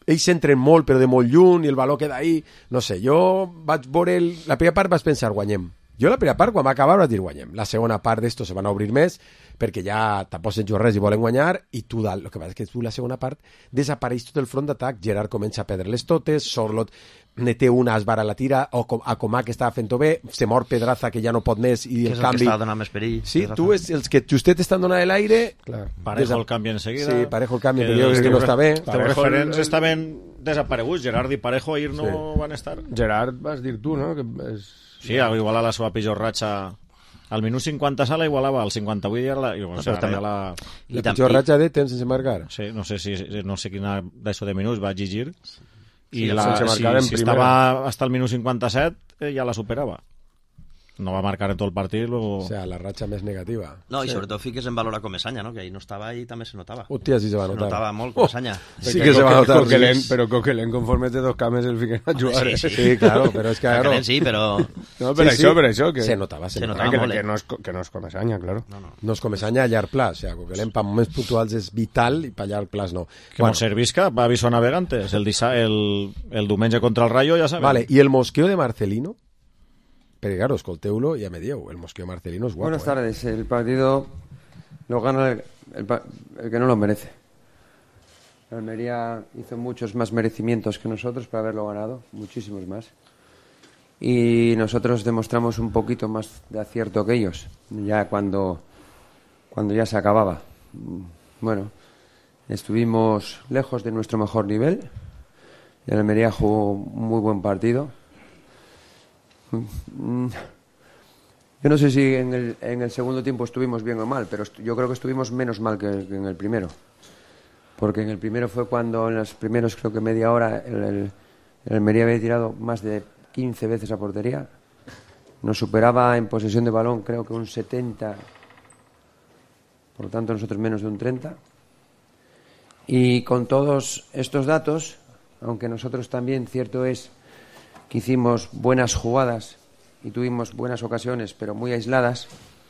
ells s'entren molt, però de molt lluny, i el valor queda ahí. No sé, jo vaig veure... La primera part vaig pensar, guanyem. Jo la primera part, quan va acabar, vaig dir guanyem. La segona part d'esto se van a obrir més, perquè ja tampoc se'n juga res i volen guanyar, i tu dalt. El que passa és que tu la segona part desapareix tot el front d'atac. Gerard comença a perdre-les totes, Sorlot ne té una, esbara la tira, o a Comà, que estava fent-ho bé, se mor Pedraza, que ja no pot més, i el canvi... Que és el que està donant més perill. Sí, tu és els que justet estan donant l'aire... Parejo el canvi en seguida. Sí, Parejo el canvi, però jo crec que no està bé. Els referents estaven desapareguts. Gerard i Parejo ahir no van estar. Gerard, vas dir tu, no? Que és... Sí, a igualar la seva pitjor ratxa al minut 50 sala igualava al 58 i ara la pitjor ratxa de temps sense marcar. Sí, no sé quina d'això de minuts va exigir i si estava fins al minut 57 ja la superava. No va marcar en tot el partit. Luego... O sea, la ratxa més negativa. No, i sobretot fiques en valor a Comesaña, no? Que ahí no estava i també se notava. Hòstia, sí se va notar. Se notava molt Comesaña. Sí que se va notar. Però Coquelin, conforme té dos cames, el fiquen a jugar. Sí, claro, però és que... Coquelin sí, però... No, per això, que... Se notava molt. Que no és Comesaña, claro. No és Comesaña a llarg pla. O sea, Coquelin per moments puntuals és vital i per llarg pla no. Que bueno. Servisca va aviso a Navegantes el diumenge contra el Rayo, ja sabem. Vale, i el mosqueo de Marcelino? Pero claro, escolteu-lo y a medieu. El mosqueo Marcelino es guapo. Buenas tardes. El partido lo gana el que no lo merece. Almería hizo muchos más merecimientos que nosotros para haberlo ganado, muchísimos más. Y nosotros demostramos un poquito más de acierto que ellos, ya cuando ya se acababa. Bueno, estuvimos lejos de nuestro mejor nivel. Y Almería jugó un muy buen partido. Yo no sé si en el segundo tiempo estuvimos bien o mal, pero yo creo que estuvimos menos mal que en el primero. Porque en el primero fue cuando en los primeros, creo que media hora, el Almería había tirado más de 15 veces a portería. Nos superaba en posesión de balón, creo que un 70. Por lo tanto, nosotros menos de un 30. Y con todos estos datos, aunque nosotros también, cierto es, que hicimos buenas jugadas y tuvimos buenas ocasiones, pero muy aisladas,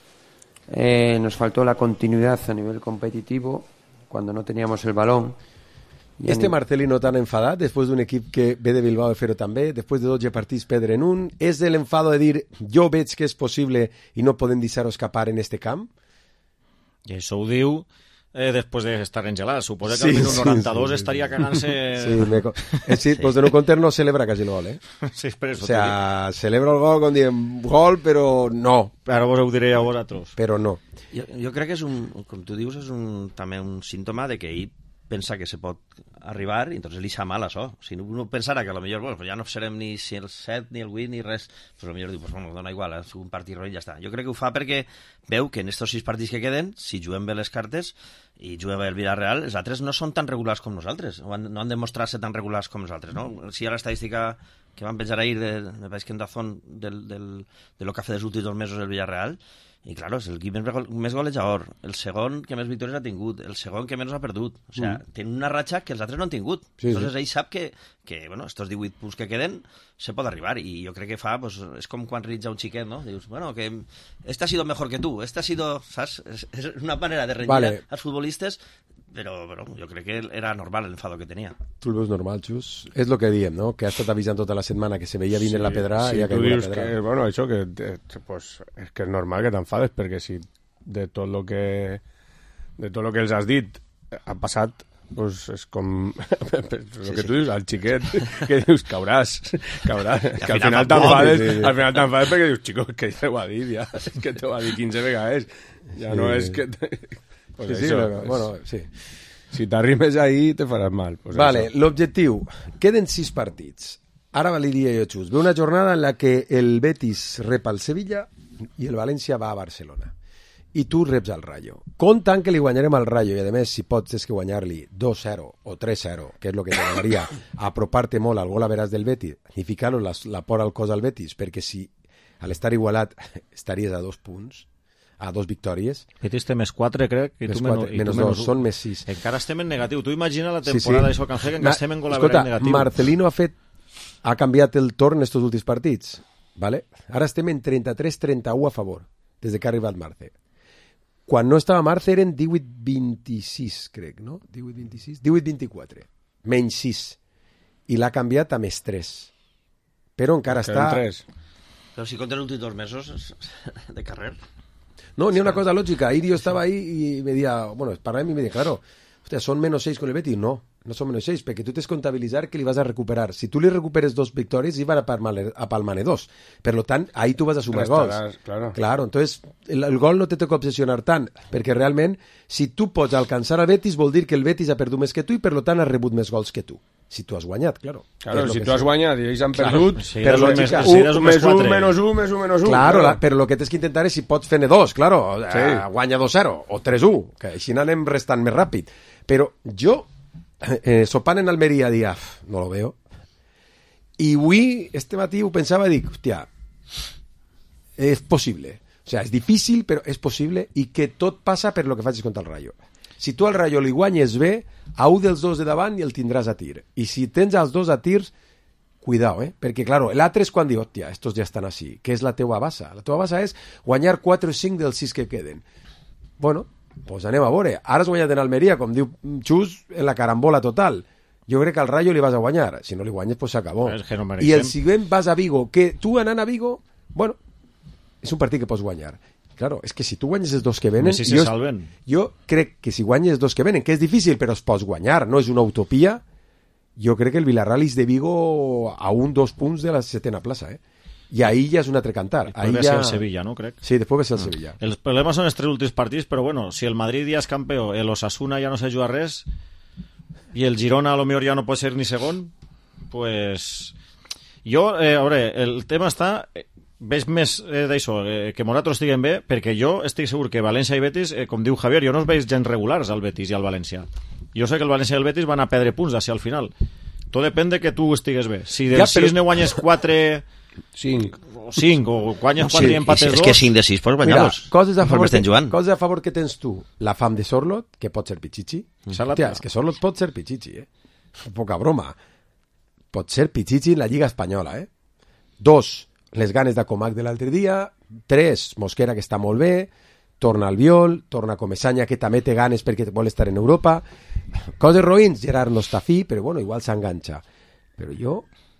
nos faltó la continuidad a nivel competitivo cuando no teníamos el balón. Marcelino tan enfadat, després d'un equip que ve de Bilbao de fer-ho també, després de 12 partits perdre en un, és de l'enfado de dir jo veig que és possible i no podem deixar-ho escapar en este camp? I això ho diu después de estar engelat. Suposa que al minut 92 estaria cagant-se... Sí, pues de no conter no celebra quasi el gol, eh? Sí, per eso. O sea, celebra el gol quan diem gol, però no. Ara vos ho diré a vosaltres. Però no. Jo crec que és com tu dius, és també un símptoma de que ell pensa que se pot arribar i entonces li xa mal això. Si uno pensara que a lo millor, bueno, pues ja no serem ni si el 7 ni el 8 ni res, pues a lo millor diu, pues bueno, dona igual, és un partit roïn i ja està. Jo crec que ho fa perquè veu que en estos 6 partits que queden, si juguem bé les cartes i juguem bé el Villarreal, els altres no són tan regulars com nosaltres, no han de mostrar-se tan regulars com nosaltres, no? Si hi ha l'estadística que van penjar ahir, me pareix que en Dazón, de lo que ha fet els últims 2 mesos el Villarreal, i clar, és l'equip més golejador, el segon que més victòries ha tingut, el segon que menys ha perdut. O sigui, tenen una ratxa que els altres no han tingut. Entonces ell sap que bueno, estos 18 punts que queden se pot arribar, i jo crec que fa, pues, és com quan rits a un xiquet, no? Dius, bueno, que este ha sido mejor que tú, este ha sido, ¿sabes? És una manera de renyar als futbolistes, però jo crec que era normal l'enfado que tenia. Tu el veus normal, Xus? És el que diem, no? Que ha estat avisant tota la setmana que se veia vindre la pedra i ha caigut la pedra. Que, bueno, això que pues, és que és normal que t'enfades, perquè si de tot lo que els has dit ha passat, pues és com el que tu dius, al xiquet que dius, cauràs que al final t'enfades perquè dius, xico, que ja ho ha dit ja, que t'ho ha dit 15 vegades ja no és que pues sí, bueno, sí. Si t'arrimes ahí te faràs mal, pues vale, l'objectiu, queden 6 partits, ara li diria jo, Xus, ve una jornada en la que el Betis rep al Sevilla i el València va a Barcelona i tu reps al Rayo. Comptant que li guanyarem al Rayo, i a més, si pots, és que guanyar-li 2-0 o 3-0, que és el que t'agradaria, apropar-te molt al gol a veràs del Betis i ficar-lo la por al cos al Betis, perquè si a l'estar igualat estaries a 2 punts, a 2 victòries. Betis té més 4, crec, i tu menys 2, són més 6. Encara estem en negatiu. Tu imagina la temporada d'això que han fet, que encara estem en gol a veràs negatiu. Marcelino ha canviat el torn en estos últims partits, ¿vale? Ara estem en 33-31 a favor, des que ha arribat Marce. Quan no estava Marce eren 18-26, crec, no? 18-26? 18-24. Menys 6. i l'ha canviat a més 3. Però encara està... Però si compten els últims 2 mesos de carrer... No, ni una cosa lógica. Ahir yo estaba ahí y me decía, bueno, parlem y me decía, claro, hostia, son menos 6 con el Betis. No son menos 6, perquè tu tens comptabilitzar que li vas a recuperar. Si tu li recuperes 2 victòries, hi van a palmar 2. Per tant, ahí tu vas a sumar gols. Claro, entonces el gol no te toca obsessionar tant, perquè realment, si tu pots alcançar el Betis, vol dir que el Betis ha perdut més que tu i per tant ha rebut més gols que tu. Si tu has guanyat, claro. Claro, si tu has guanyat i ells han perdut, per lògica, més 1, menys 1, més 1, menys 1. Claro, però el que tens que intentar és si pots fer-ne 2, claro, guanya 2-0 o 3-1, que així anem restant més ràpid. Però jo, sopant en Almeria, dia, no lo veo, i avui, este matí, ho pensava, dic, hòstia, és possible. O sea, és difícil, però és possible, i que tot passa per lo que facis contra el Rayo. Si tu al Rayo li guanyes bé, a un dels dos de davant i el tindràs a tir. I si tens els dos a tirs, cuidao, perquè, claro, l'altre és quan diu, hòstia, estos ja estan així, que és la teua base. La teua base és guanyar 4 o 5 dels 6 que queden. Bueno, pues anem a veure. Ara has guanyat en Almeria, com diu Xus, en la carambola total. Jo crec que al Rayo li vas a guanyar. Si no li guanyes, pues s'acabó. I el següent vas a Vigo, que tu anant a Vigo, bueno, és un partit que pots guanyar. Claro, és que si tu guanyes els dos que venen... Jo crec que si guanyes els dos que venen, que és difícil, però es pots guanyar, no és una utopia, jo crec que el Villarreal és de Vigo a 1-2 punts de la 7ª plaça, I ahí ja és un altre cantar. Després va ser el Sevilla, no, crec? Sí, després va ser el Sevilla. Els problemes són els 3 últims partits, però bueno, si el Madrid ja és campió, el Osasuna ja no se juga res, i el Girona a lo millor ja no pot ser ni segon, pues... Jo, a veure, el tema està... Veig més d'això, que nosaltres estiguem bé, perquè jo estic segur que València i Betis, com diu Javier, jo no els veig gens regulars al Betis i al València. Jo sé que el València i el Betis van a perdre punts així al final. Tot depèn de que tu estigues bé. Si del 6 ne guanyes 4... 5 o guanyes 4 i empates 2... És que 5 de 6 pots guanyar-los. Coses a favor que tens tu. La fam de Sorlot, que pot ser Pichichi. Hòstia, és que Sorlot pot ser Pichichi, Poca broma. Pot ser Pichichi en la Lliga Espanyola, 2, les ganes de Comac de l'altre dia, 3, Mosquera, que està molt bé, torna Albiol, torna Comesaña, que també té ganes perquè vol estar en Europa. Coses roïns, Gerard no està fi, però bueno, igual s'enganxa. Però jo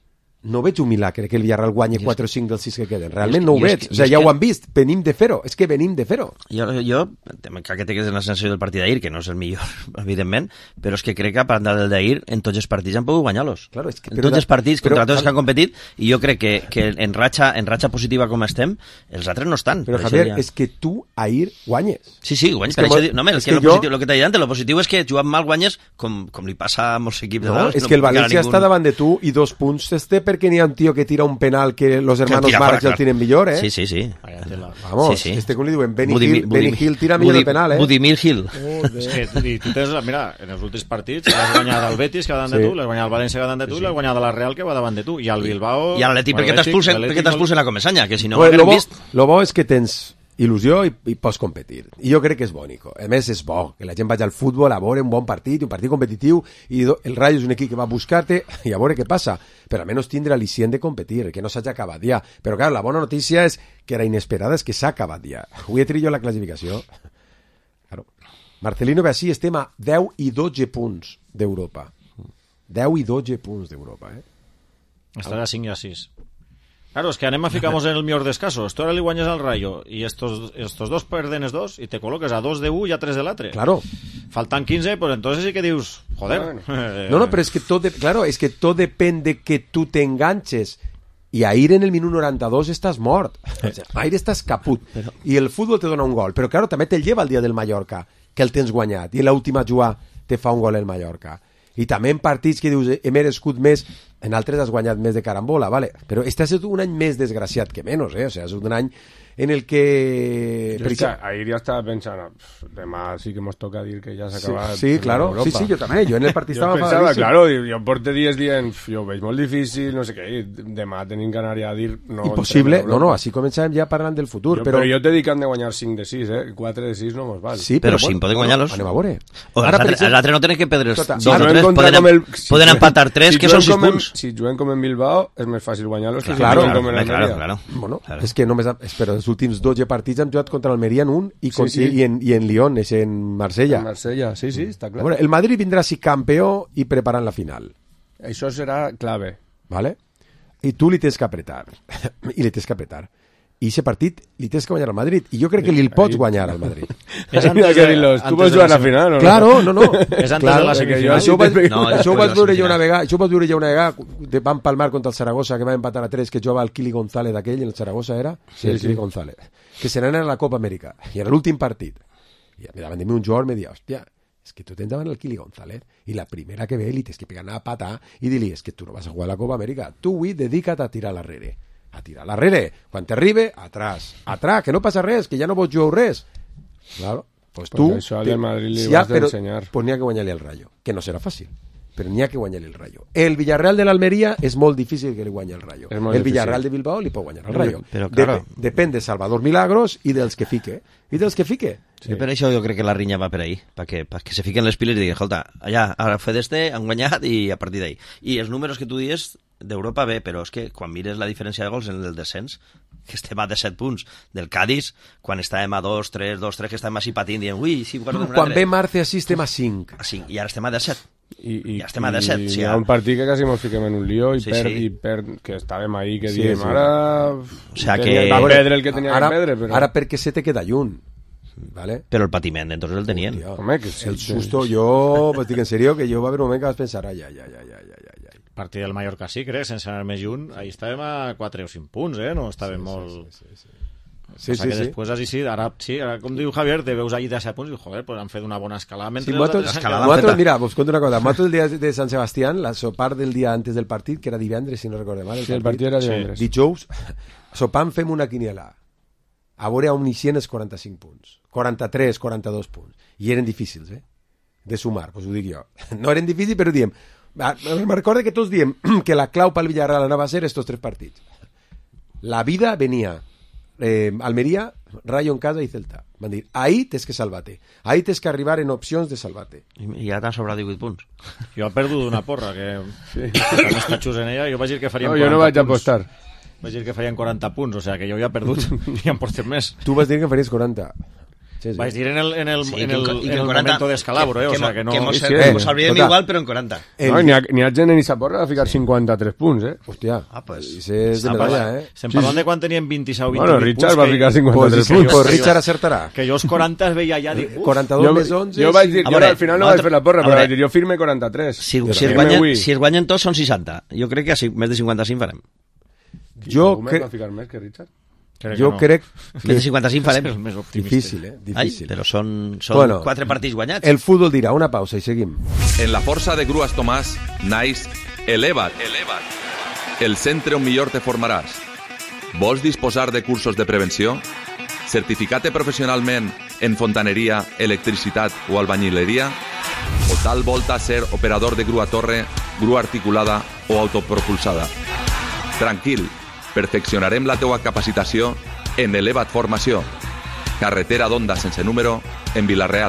no veig un milagre que el Villarreal guanyi 4 o 5 dels 6 que queden. Realment no ho veig. O sigui, ja ho han vist. Venim de fer-ho. És que venim de fer-ho. Jo crec que té la sensació del partit d'ahir, que no és el millor, evidentment, però és que crec que a banda del d'ahir, en tots els partits han pogut guanyar-los. Claro, en tots els partits, contra tots els que han competit, i jo crec que en ratxa positiva com estem, els altres no estan. Però, Javier, és que tu ahir guanyes. Sí, guanyes. Per això, no, el que t'he dit antes, lo positiu és que jugant mal guanyes, com li passa a molts equips. No, és que el València està davant de tu i 2 punts s'esté perquè n'hi ha un tio que tira un penal que los hermanos Marx el tienen millor, Sí. Vamos, com li diuen, Benny Hill tira millor el penal, Budimir Hill. És que tu tens, mira, en els últims partits l'has guanyat al Betis, que va davant de tu, l'has guanyat al València, que va davant de tu, l'has guanyat a la Real, que va davant de tu, i al Bilbao... I a l'Atlètic, perquè t'expulsen a Comesaña, que si no... Lo bo és que tens il·lusió i pots competir. I jo crec que és bonico. A més, és bo que la gent vagi al futbol a veure un bon partit, un partit competitiu, i el Rayo és un equip que va a buscar-te i a veure què passa. Però almenys tindre l'al·licient de competir, que no s'hagi acabat ja. Però, clar, la bona notícia és que era inesperada, és que s'ha acabat ja. Avui he tret jo la classificació. Claro. Marcelino ve així, estem a 10 i 12 punts d'Europa. 10 i 12 punts d'Europa, Estarà a 5 i a 6. Claro, es que anem a ficar-nos en el millor dels casos. Tu ara li guanyes al Rayo i estos dos perden els dos i te col·loques a 2 de un i a 3 de l'altre. Claro. Faltan 15, pues entonces sí que dius, joder. No, però és que tot depèn de que tu t'enganxes. I ahir en el minut 92 estàs mort. Ahir estàs caput. I el futbol te dona un gol. Però claro, també te'l lleva el dia del Mallorca, que el tens guanyat. I en l'última jugada te fa un gol el Mallorca. I també en partits que dius he merescut més, en altres has guanyat més de carambola, vale? Però este ha estat un any més desgraciat que menys, O sigui, ha estat un any en el que... Ahir ja estava pensant, demà sí que ens toca dir que ja s'ha acabat. Sí, claro, sí, jo també, jo en el partit estava enfadadíssim. Claro, jo porto dies dient, jo ho veig molt difícil, no sé què, demà tenim que anar a dir... Impossible, no, així començàvem ja parlant del futur. Però jo t'he dit que han de guanyar 5 de 6, 4 de 6 no mos val. Sí, però 5 poden guanyar-los. Anem a veure. L'altre no tenen que perdre 2 o 3, poden empatar 3, que són 6 punts. Si juguen com en Bilbao, és més fàcil guanyar-los que si juguen com en Almeria. Bueno, és que només... Però els últims 12 partits hem jugat contra l'Almeria en un i en Lyon, en Marsella. En Marsella, sí, està clar. Bueno, el Madrid vindrà si campió i preparant la final. Això serà clave. Vale? I tu li tens que apretar. I li tens que apretar. I aquest partit li tens que guanyar al Madrid. I jo crec que li el pots guanyar al Madrid. Tu vols jugar a la final, o no? Claro, no. És antes de la semifinal. Això ho vaig veure ja una vegada. Van palmar contra el Zaragoza, que va empatar a 3, que jugava el Kili González d'aquell, en el Zaragoza era? Sí, el Kili González. Que se n'anaren a la Copa Amèrica. I era l'últim partit. I davant de mi un jugador me dia, hòstia, és que tu tens davant el Kili González i la primera que ve li tens que pegar una patada i dir-li, és que tu no vas a jugar a la Copa Amèrica. Tu avui dedica't a tirar l'arrere. A tirar l'arrere. Quan t'arribe, atrás, que no passa res, que ja no pots jugar res. Claro, pues tu... Pues això al Madrid li vas d'ensenyar. Pues n'hi ha que guanyar-li el Rayo, que no serà fàcil, però n'hi ha que guanyar-li el Rayo. El Villarreal de l'Almeria és molt difícil que li guanyi el Rayo. El Villarreal de Bilbao li pot guanyar el Rayo. Però, claro, depèn de Salvador Milagros i dels que fique. Sí. Per això jo crec que la rinya va per ahí, perquè se fiquen les piles i diguin, escolta, allà, ara fue d'este, han guanyat i a partir d'ahí. I els números que tu dius d'Europa bé, però és que quan mires la diferència de gols en el descens, que estem a 17 punts del Cádiz, quan estàvem a 2-3, que estàvem així patint, dient, ui, sí, quan ve Marce així estem a 5. I ara estem a 17. Ja estem a 17. Hi ha un partit que quasi ens fiquem en un lío i perd, que estàvem ahí, que diem, ara... O sea que... Va perdre el que tenia que perdre, però... Ara perquè se te queda lluny. ¿Vale? Però el patiment entonces el tenien. Home, que sí, el susto, jo pues dic en serio que jo va haver un moment que vas pensar ai. Partit del Mallorca sí, crec, sense anar més junt, ahí estàvem a 4 o 5 punts, no? Estàvem molt... Sí. Després, ara, com diu Javier, te veus allí de 7 punts i, joder, pues han fet una bona escalada. Mira, vos conto una cosa. Mato el dia de Sant Sebastián, la sopar del dia antes del partit, que era divendres, si no recorde mal. El partit era divendres. Dijous, sopant fem una quiniela. A veure on ixien els 45 punts. 43, 42 punts. I eren difícils, de sumar, pues ho dic jo. No eren difícils, però diem... Me recordo que tots diem que la clau pel Villarreal anava a ser estos 3 partits. La vida venia Almeria, Rayo en casa i Celta. Van dir, ahí tens que salvar-te. Ahí tens que arribar en opcions de salvar-te. I ja t'han sobrat 18 punts. Jo he perdut una porra, que no està xus en ella. Jo vaig dir que farien 40 punts. Jo no vaig apostar. Vaig dir que farien 40 punts, o sea que jo ja he perdut i em portem més. Tu vas dir que faries 40. Sí. Vaig dir en el momento d'escalabro, o sea que no... Que mos sabríem igual, però en 40. No, n'hi ha gent en esa porra a ficar 53 punts, Hòstia, pues... És de medalla, Estem parlant de quan tenien 26 o 28 punts. Bueno, Richard va ficar 53 punts. Pues Richard acertarà. Que jo els 40 es veia ja, dic... 42 més 11... Jo vaig dir, al final no vaig fer la porra, però vaig dir, jo firme 43. Si es guanyen tots són 60. Jo crec que més de 55 farem. Jo crec... ficar més que Richard? Crec que... Més de 55 farem. Difícil, difícil. Però són 4 partits guanyats. El futbol dirà, una pausa i seguim. En la força de Grues Tomàs naix Eleva't. El centre on millor te formaràs. Vols disposar de cursos de prevenció? Certificat professionalment en fontaneria, electricitat o albañileria? O tal volta ser operador de grua torre, grua articulada o autopropulsada? Tranquil, perfeccionarem la teua capacitació en Eleva't Formació. Carretera d'Onda sense número en Vila-real.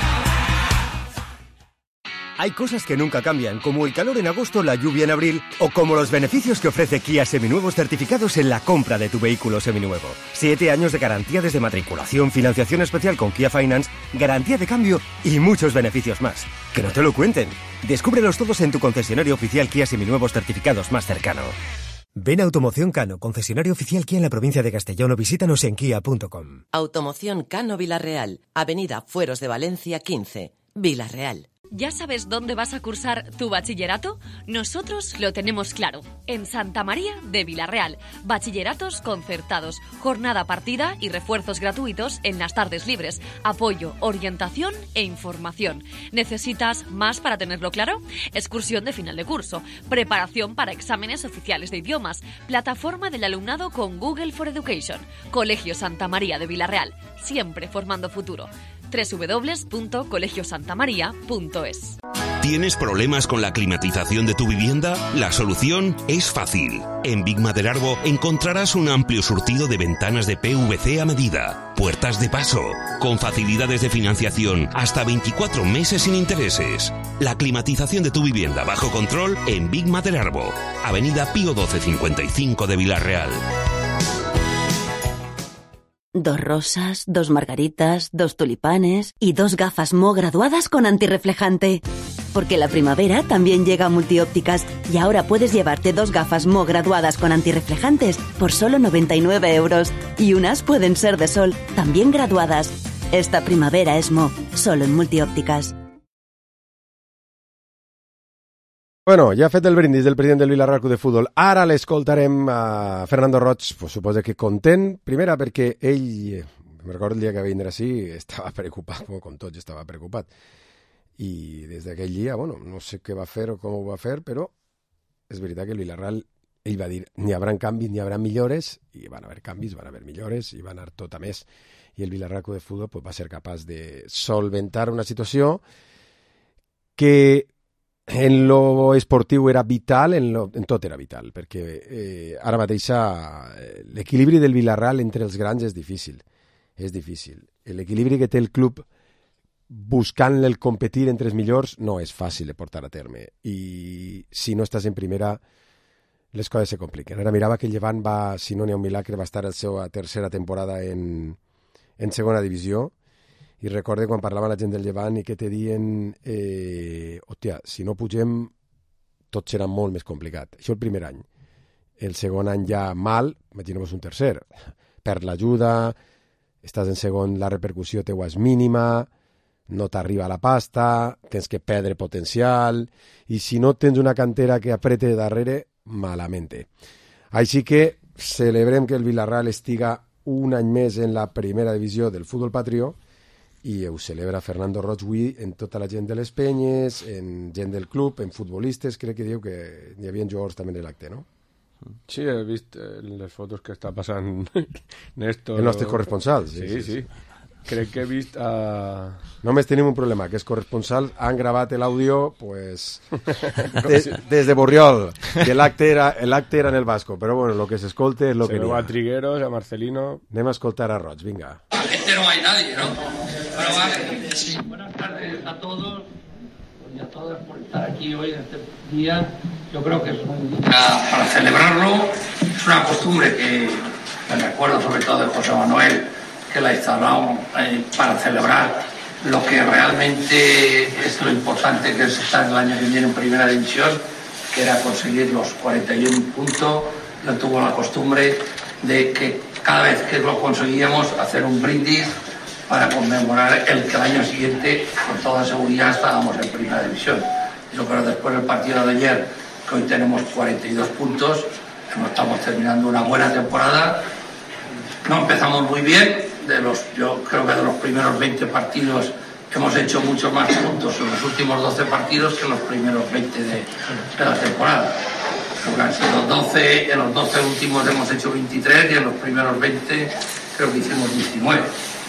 Hay cosas que nunca cambian, como el calor en agosto, la lluvia en abril, o como los beneficios que ofrece Kia Seminuevos certificados en la compra de tu vehículo seminuevo. 7 años de garantía desde matriculación, financiación especial con Kia Finance, garantía de cambio y muchos beneficios más. Que no te lo cuenten. Descúbrelos todos en tu concesionario oficial Kia Seminuevos certificados más cercano. Ven a Automoción Cano, concesionario oficial Kia en la provincia de Castellón, o visítanos en kia.com. Automoción Cano Vila-real, Avenida Fueros de Valencia 15, Vila-real. ¿Ya sabes dónde vas a cursar tu bachillerato? Nosotros lo tenemos claro. En Santa María de Vila-real. Bachilleratos concertados, jornada partida y refuerzos gratuitos en las tardes libres. Apoyo, orientación e información. ¿Necesitas más para tenerlo claro? Excursión de final de curso. Preparación para exámenes oficiales de idiomas. Plataforma del alumnado con Google for Education. Colegio Santa María de Vila-real. Siempre formando futuro. www.colegiosantamaria.es. ¿Tienes problemas con la climatización de tu vivienda? La solución es fácil. En Big Maderarbo encontrarás un amplio surtido de ventanas de PVC a medida, puertas de paso, con facilidades de financiación hasta 24 meses sin intereses. La climatización de tu vivienda bajo control en Big Maderarbo, Avenida Pío 1255 de Vila-real. 2 rosas, 2 margaritas, 2 tulipanes y 2 gafas Mo graduadas con antirreflejante. Porque la primavera también llega a Multiópticas y ahora puedes llevarte 2 gafas Mo graduadas con antirreflejantes por solo 99 euros. Y unas pueden ser de sol, también graduadas. Esta primavera es Mo, solo en Multiópticas. Bueno, ja ha fet el brindis del president del Villarreal Club de Futbol. Ara l'escoltarem a Fernando Roig, pues, suposo que content. Primera perquè ell, me recordo el dia que va vindre així, estava preocupat, com tots estava preocupat. I des d'aquell dia, bueno, no sé què va fer o com ho va fer, però és veritat que el Villarreal, ell va dir, n'hi haurà canvis, n'hi haurà millores, i van haver canvis, van haver millores, i va anar tot a més. I el Villarreal Club de Futbol pues, va ser capaç de solventar una situació que en lo esportiu era vital, en tot era vital, perquè ara mateix l'equilibri del Villarreal entre els grans és difícil. És difícil. L'equilibri que té el club buscant el competir entre els millors no és fàcil de portar a terme. I si no estàs en primera, les coses se compliquen. Ara mirava que el Llevant va, si no n'hi ha un milagre, va estar a la seva tercera temporada en segona divisió. I recorde quan parlava la gent del Llevant i que te diuen hòstia, si no pugem tot serà molt més complicat. Això el primer any. El segon any ja mal, imaginem-nos un tercer. Perd l'ajuda, estàs en segon, la repercussió teua és mínima, no t'arriba la pasta, tens que perdre potencial, i si no tens una cantera que aprete darrere, malamente. Així que celebrem que el Villarreal estiga un any més en la primera divisió del futbol patrió, i ho celebra Fernando Roig avui en tota la gent de les penyes, en gent del club, en futbolistes, crec que diu que hi havia jugadors també en l'acte, no? Sí, he vist les fotos que està passant Néstor. El nostre corresponsal, sí. Crec que he vist Només tenim un problema, que és corresponsal, han gravat l'àudio pues, des de Borriol, que l'acte era en el Vasco, però bueno, lo que s'escolta és lo que n'hi ha. Se veu a Trigueros, a Marcelino. Anem a escoltar a Roig, vinga. No hay nadie, ¿no? Bueno, vale. Sí, buenas tardes a todos y a todas por estar aquí hoy en este día. Yo creo que es un día para celebrarlo. Es una costumbre que me recuerdo sobre todo de José Manuel, que la instalamos para celebrar lo que realmente es lo importante que es estar el año que viene en primera división, que era conseguir los 41 puntos. Yo tuve la costumbre de que cada vez que lo conseguíamos hacer un brindis para conmemorar el que el año siguiente con toda seguridad estábamos en primera división. Yo creo que después del partido de ayer, que hoy tenemos 42 puntos, estamos terminando una buena temporada. No empezamos muy bien, yo creo que de los primeros 20 partidos hemos hecho muchos más puntos en los últimos 12 partidos que en los primeros 20 de la temporada. En los 12 últimos hemos hecho 23 y en los primeros 20 creo que hicimos 19.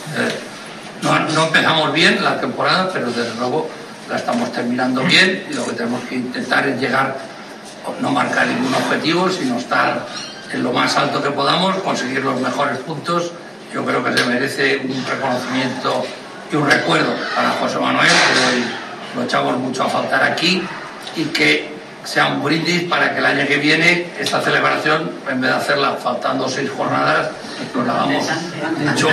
No empezamos bien la temporada, pero desde luego la estamos terminando bien y lo que tenemos que intentar es llegar, no marcar ningún objetivo, sino estar en lo más alto que podamos, conseguir los mejores puntos. Yo creo que se merece un reconocimiento y un recuerdo para José Manuel, que hoy lo echamos mucho a faltar aquí, y que sea un brindis para que el año que viene esta celebración, en vez de hacerla faltando 6 jornadas, lo hagamos mucho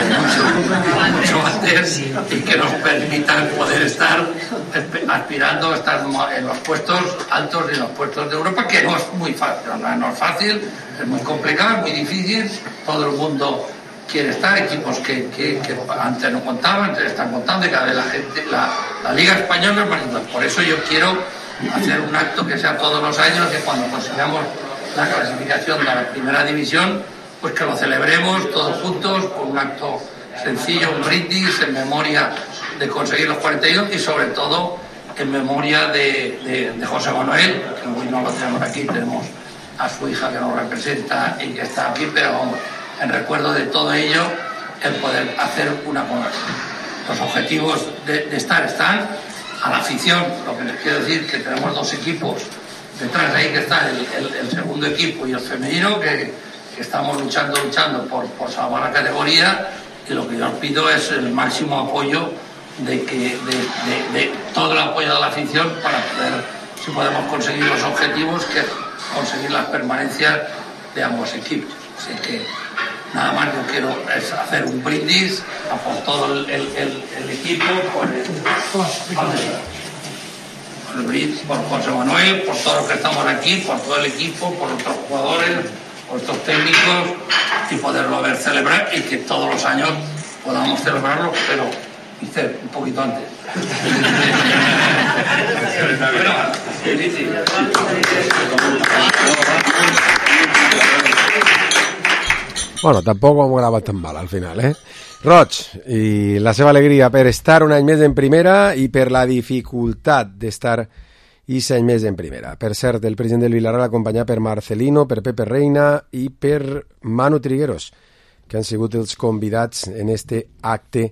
antes y que nos permitan poder estar aspirando a estar en los puestos altos y en los puestos de Europa, que no es muy fácil, no es fácil, es muy complicado, es muy difícil. Todo el mundo quiere estar, equipos que antes no contaban, entonces están contando, y cada vez la Liga Española es más importante. Por eso yo quiero hacer un acto que sea todos los años, que cuando consigamos la clasificación de la primera división, pues que lo celebremos todos juntos con un acto sencillo, un brindis en memoria de conseguir los 42 y sobre todo en memoria de José Manuel, que hoy no lo tenemos aquí, tenemos a su hija que nos representa y que está aquí, pero vamos, en recuerdo de todo ello, el poder hacer una cosa. Los objetivos de estar están. A la afición, lo que les quiero decir, que tenemos 2 equipos detrás de ahí, que está el segundo equipo y el femenino, que estamos luchando por salvar la categoría, y lo que yo os pido es el máximo apoyo de todo el apoyo de la afición para poder, si podemos conseguir los objetivos, que es conseguir las permanencias de ambos equipos. Así que nada más yo quiero es hacer un brindis por todo el equipo, por Luis, por José Manuel, por todos los que estamos aquí, por todo el equipo, por otros jugadores, por estos técnicos, y poderlo ver celebrar y que todos los años podamos celebrarlo, pero dice un poquito antes. Bueno, tampoc ho hem gravat tan mal al final, Roig, i la seva alegria per estar un any més en primera i per la dificultat d'estar i 6 anys més en primera. Per cert, el president del Villarreal acompanyat per Marcelino, per Pepe Reina i per Manu Trigueros, que han sigut els convidats en este acte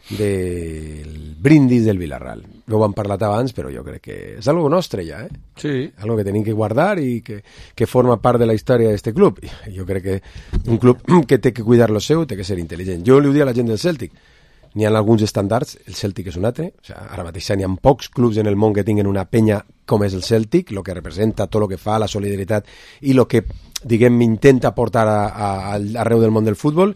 del brindis del Villarreal. No ho hem parlat abans, però jo crec que és algo nostre ja, Sí. Algo que tenim que guardar i que forma part de la història d'aquest club. Jo crec que un club que té que cuidar lo seu té que ser intel·ligent. Jo li ho dic a la gent del Celtic. N'hi ha alguns estàndards, el Celtic és un altre. O sigui, ara mateix n'hi ha pocs clubs en el món que tinguen una penya com és el Celtic, el que representa, tot el que fa, la solidaritat i el que, diguem, intenta portar arreu del món del futbol.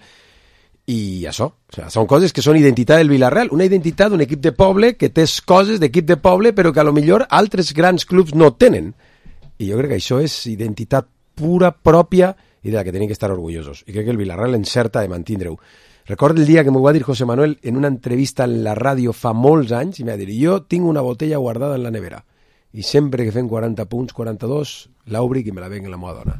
I això, o sigui, són coses que són identitat del Villarreal, una identitat d'un equip de poble que té coses d'equip de poble però que a lo millor altres grans clubs no tenen. I jo crec que això és identitat pura, pròpia i de la que tenim que estar orgullosos. I crec que el Villarreal encerta de mantindre-ho. Recordo el dia que m'ho va dir José Manuel en una entrevista en la ràdio fa molts anys i m'ha dit, jo tinc una botella guardada en la nevera i sempre que fem 40 punts, 42, l'obric i me la venc en la meva dona.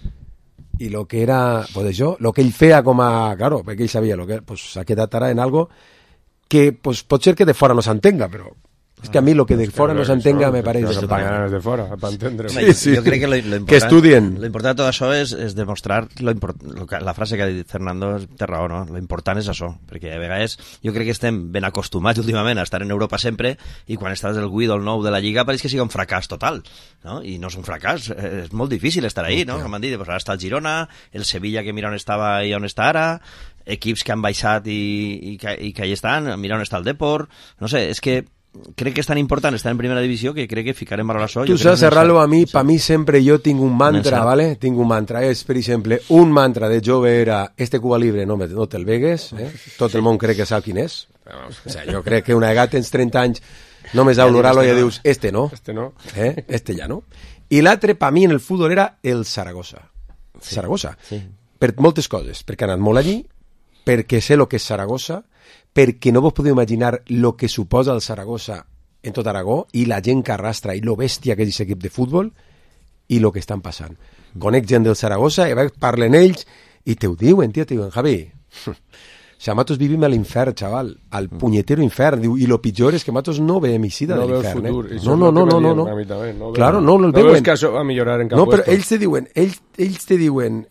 I lo que era, pues això, lo que ell feia com a, claro, perquè ell sabia lo que pues s'ha quedat ara en algo que pues pot ser que de fora no s'entenga, però és que a mi lo que de fora no s'entenga me pareix de fora, per entendre. Sí. Jo crec que lo important, que estudien. Lo important de tot això és demostrar la frase que ha dit Fernando té raó, no? Lo important és això, perquè a vegades jo crec que estem ben acostumats últimament a estar en Europa sempre i quan estàs el 8 o el 9 de la Lliga pareix que sigui un fracàs total, no? I no és un fracàs, és molt difícil estar ahí, no? Com han dit, pues ara està el Girona, el Sevilla que mira on estava i on està ara, equips que han baixat i que hi estan, mira on està el Depor, no sé, és que crec que és tan important estar en primera divisió que crec que ficarem a això. Tu saps, Serralo, a mi, per mi sempre jo tinc un mantra, ¿vale? Tinc un mantra, és, per exemple, un mantra de jove era este Cuba Libre no te'l begues, tot el món crec que sap quin és. O sea, jo crec que una vegada tens 30 anys només a olorar-lo i ja dius, este no, este ja no. I l'altre, per mi, en el futbol era el Saragossa. Saragossa. Per moltes coses, perquè he anat molt allí, perquè sé el que és Saragossa, perquè no vos podeu imaginar el que suposa el Saragossa en tot Aragó i la gent que arrastra i lo bèstia que és aquest equip de futbol i el que estan passant. Conec gent del Saragossa i parlen ells i te ho diuen, tio, te diuen, Javi, nosaltres vivim a l'infern, xaval, al punyetero infern, i lo pitjor és que nosaltres no veiem eixida de l'infern. No. Claro, no el veuen. No veus que això va millorar en cap puesto. No, però ells te diuen,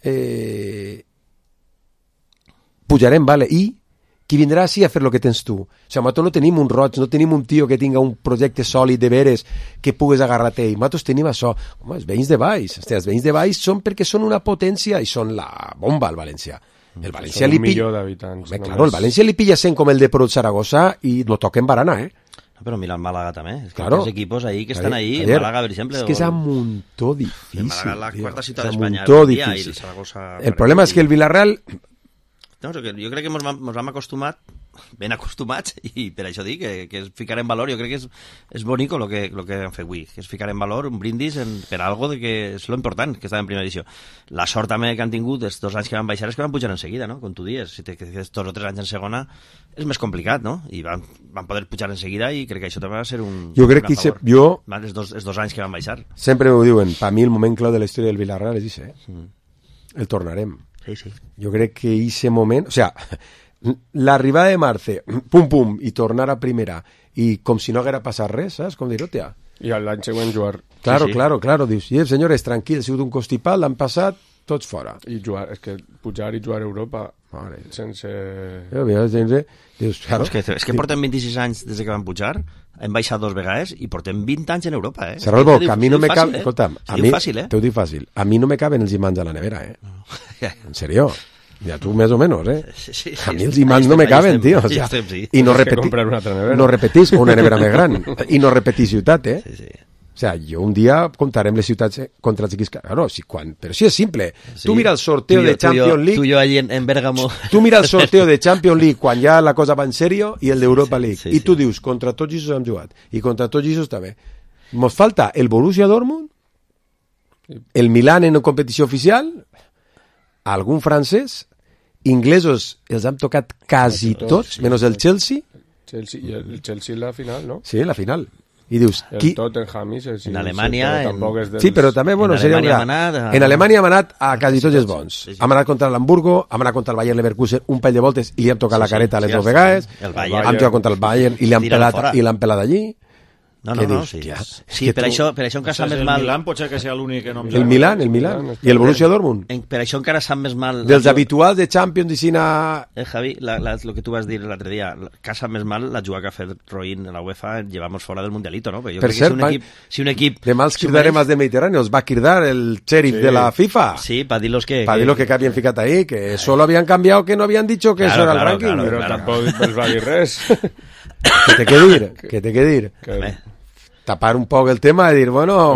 pujarem, vale, i qui vindrà així a fer el que tens tu. O sigui, nosaltres no tenim un Roig, no tenim un tio que tinga un projecte sòlid de veres que pugues agarrar-te ell. Nosaltres tenim això. Home, els veïns de Baix. Els veïns de Baix són perquè són una potència i són la bomba al València. El València li pilla... Són 1 milió d'habitants. Claro, el València li pilla 100 com el de Pro Saragossa i no toquen barana, Però mira el Málaga també. És que claro. Els equipos ahí que estan ahí, el Málaga, per exemple... És que és un muntó difícil. El Málaga la quarta ciutat d'Espanya. El problema és que el Villarreal... No, jo crec que ens hem acostumat, ben acostumats, i per això dic que és ficar en valor. Jo crec que és bonic el que hem fet avui, que és ficar en valor un brindis per algo de que és lo important, que estava en primera edició. La sort també que han tingut els 2 anys que van baixar és que van pujar en seguida, no? Com tu dius, si tens 2 o 3 anys en segona és més complicat, no? I van poder pujar en seguida i crec que això també va ser un... Jo crec que els 2 anys que van baixar. Sempre m'ho diuen, per mi el moment clau de la història del Villarreal és això, el tornarem. Sí. Jo crec que ese moment, o sea, l'arribada de Marce, pum, i tornar a primera, i com si no haguera passat res, saps? Com dir-ho, tia. I l'any següent jugar. Claro, dius, senyores, tranquil, ha sigut un constipat, l'han passat, tots fora. I jugar, és que pujar i jugar a Europa sense... Dius, claro. És que portem 26 anys des que van pujar, hem baixat 2 vegades i portem 20 anys en Europa, Serralbo, que a mi no me cabe... Escolta'm, t'ho dic fàcil, a mi no me caben els imants a la nevera, En serio. Ja tu més o menys, Sí. A mi els imants no me caben, tio. O sea, i no repetís, una nevera més gran. I no repetís ciutat, Sí. O sea, jo un dia contarem les ciutats contra els equips... Claro, però sí és simple. Sí. Tu mira el sorteo de Champions League... Tu i jo allí en Bèrgamo... Tu mira el sorteo de Champions League quan ja la cosa va en sèrio i el d'Europa League. I tu dius, contra tots ells hem jugat. I contra tots ells també. Nos falta el Borussia Dortmund, el Milan en competició oficial, algun francès, inglesos els han tocat quasi tots, menys el Chelsea. I el Chelsea la final, no? Sí, la final. I dius... El Tottenham i Chelsea. En Alemanya... Sí, però també, bueno, seria un gran... En Alemanya hem anat a quasi tots els bons. Hem anat contra l'Hamburgo, hem anat contra el Bayern Leverkusen un parell de voltes i li hem tocat la careta a les dues vegades. Hem jugat contra el Bayern i l'han pelat allí. No, sí. Sí, per això encara sap més mal... El Milan pot ser que sigui l'únic que no... El Milan. I el Borussia Dortmund. Per això encara sap més mal... Dels habituals de Champions i Sina... Javi, lo que tu vas dir l'altre dia, que sap més mal la jugada que ha fet Roín en la UEFA llevamos fora del Mundialito, no? Per cert, si un equip... Demà els cridarem els de Mediterrani, els va cridar el xèrif de la FIFA. Sí, para dir-los que... Para dir-los que habían ficat ahí, que solo habían cambiado, que no habían dicho que eso era el ranking. Però tampoc els va dir res. Que te què dir. Tapar un poc el tema y decir, bueno...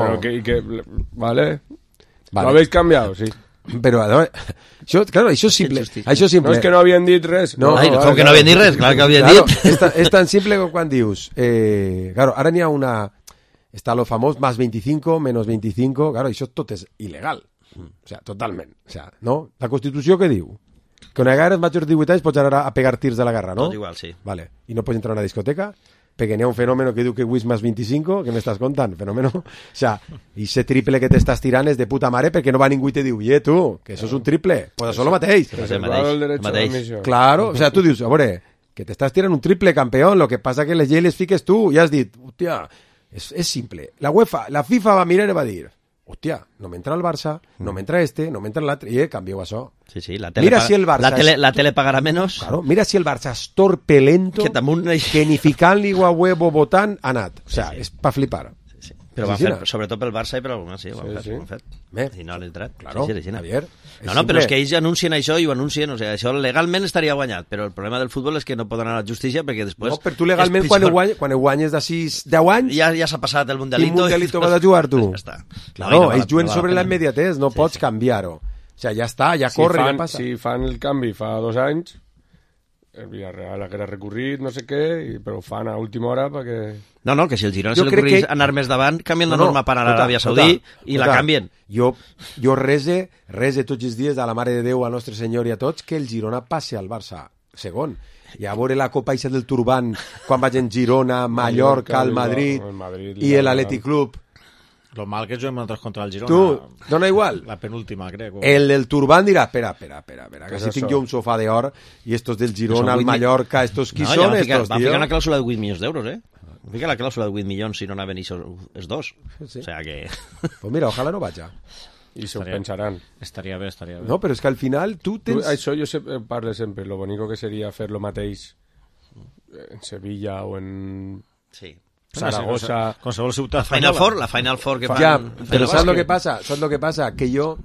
Vale. ¿Lo habéis cambiado? Sí. Pero, claro, això és simple. No és que no havien dit res. Com que no havien dit res? Clar que havien dit. És tan simple com quan dius... Claro, ara n'hi ha una... Està lo famós, más 25, menos 25... Claro, això tot és il·legal. O sea, totalment. O sea, ¿no? La Constitució què diu? Que una vegada eres major de 18 anys pots anar a pegar tirs de la guerra, ¿no? Tot igual, sí. Vale. I no pots entrar a una discoteca... perquè n'hi ha un fenómeno que diu que avui és més 25, que m'estàs contant? Fenómeno. O sea, i ese triple que t'estàs tirant és de puta mare perquè no va ningú i te diu, tu, que això és un triple. Pues això és el mateix. Claro, o sea, tu dius, a veure, que t'estàs tirant un triple, campeón, lo que passa que les lleis les fiques tu, i has dit, hòstia, és simple. La UEFA, la FIFA va mirar i va dir, hòstia, no m'entra el Barça, no m'entra no m'entra l'altre, i canvieu això. Sí, la tele, mira si el Barça la tele pagarà menos. Claro, mira si el Barça és torpelento que ni ficant-li a huevo votant ha anat. O sea, és pa flipar. Sí. Però va fer, sobretot pel Barça i per alguna, sí, ho han fet. I no han entrat. Claro, Javier. No, però és que ells anuncien això i ho anuncien, o sigui, això legalment estaria guanyat, però el problema del futbol és que no poden anar a la justícia perquè després... No, però tu legalment quan ho guanyes de 6-10 anys... Ja s'ha passat el Mundialito. Quin Mundialito vas a jugar tu? Ja està. Claro, ells juguen sobre la immediatez, no pots canviar-ho. O sea, ja està, ja corre, ja passa. Si fan el canvi fa 2 anys, el Villarreal haguera recorrit, no sé què, però ho fan a última hora perquè... No, que si el Girona se li ocorrís anar més davant, canvien la norma per a l'Aràbia Saudí i la canvien. Jo rese tots els dies a la Mare de Déu, al Nostre Senyor i a tots, que el Girona passi al Barça segon. I a veure la Copa Ixa del Turban, quan vaig en Girona, Mallorca, el Madrid i l'Atlètic Club. Lo mal que juguem nosaltres contra el Girona. Tu, dona igual. La penúltima, crec. El del Turban dirà, espera, que si tinc jo un sofà d'or i estos del Girona, el Mallorca, estos qui són estos, tio? Va ficar una clàusula de 8 milions d'euros, Va ficar la clàusula de 8 milions si no anaven els dos. O sea que... Pues mira, ojalà no vaja. I s'ho pensaran. Estaria bé. No, però és que al final tu tens... Això jo parlo sempre, lo bonico que seria fer lo mateix en Sevilla o en... Sí. Zaragoza, qualsevol ciutat. La Final Four que fan... Ja, però saps el que passa? Que jo...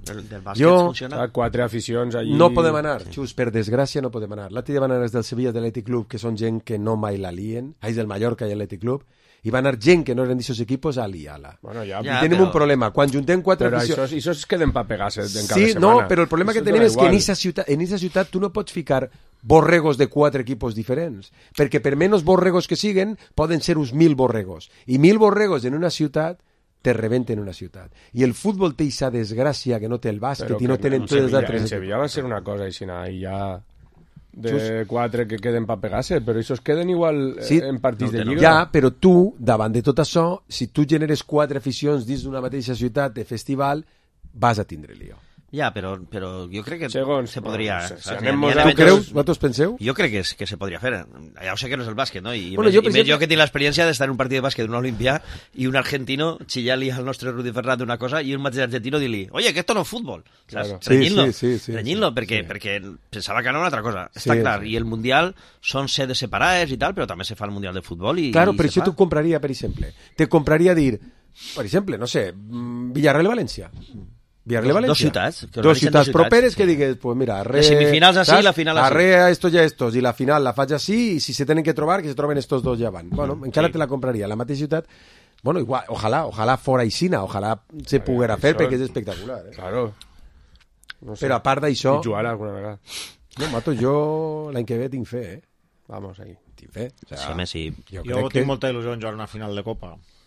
4 aficions allí... No podem anar, Xus, per desgràcia no podem anar. L'altre dia van anar del Sevilla de l'Atlètic Club, que són gent que no mai la lien, del Mallorca i l'Atlètic Club, i van anar gent que no eren d'aquests equipos a liar-la. Bueno, I tenim un problema. Quan juntem 4 aficions... Però això es queden pa pegar-se en cada setmana. Sí, no, però el problema que tenim és que en aquesta ciutat tu no pots ficar borregos de 4 equipos diferents, perquè per menys borregos que siguen poden ser uns 1.000 borregos, i 1.000 borregos en una ciutat te rebenten una ciutat, i el futbol té aquesta desgràcia que no té el bàsquet i no tenen tots els altres. En Sevilla va ser una cosa així, i ja de 4 que queden pa pegar-se, però això es queden igual en partits de lliga. Ja, però tu, davant de tot això, si tu generes 4 aficions dins d'una mateixa ciutat de festival, vas a tindre lío. Ja, però jo crec que se podria... Tu creus? Vosaltres penseu? Jo crec que se podria fer. Ja ho sé que no és el bàsquet, no? I més jo que tinc l'experiència d'estar en un partit de bàsquet d'una Olimpia i un argentino xillar-li al nostre Rudy Ferrat d'una cosa i un mateix argentino dir-li, oye, que esto no es fútbol. Renyint-lo, perquè pensava que no era una altra cosa. Està clar. I el Mundial són sedes separades i tal, però també se fa el Mundial de futbol i... Claro, per això t'ho compraria, per exemple. Te compraria dir, per exemple, no sé, Villarreal-València. Dos ciutats properes que digues, pues mira, les semifinals així i la final així. Arre a estos i a estos, i la final la faig així, i si se tenen que trobar, que se troben estos dos ja van. Bueno, encara te la compraria. La mateixa ciutat, bueno, igual, ojalà fora aixina, ojalà se poguera fer, perquè és espectacular. Claro. No sé. Però a part d'això... I jugar alguna vegada. No, mato, jo l'any que ve tinc fe, Vamos, ahí. Tinc fe. O sea, jo tinc molta il·lusió en jugar una final de Copa.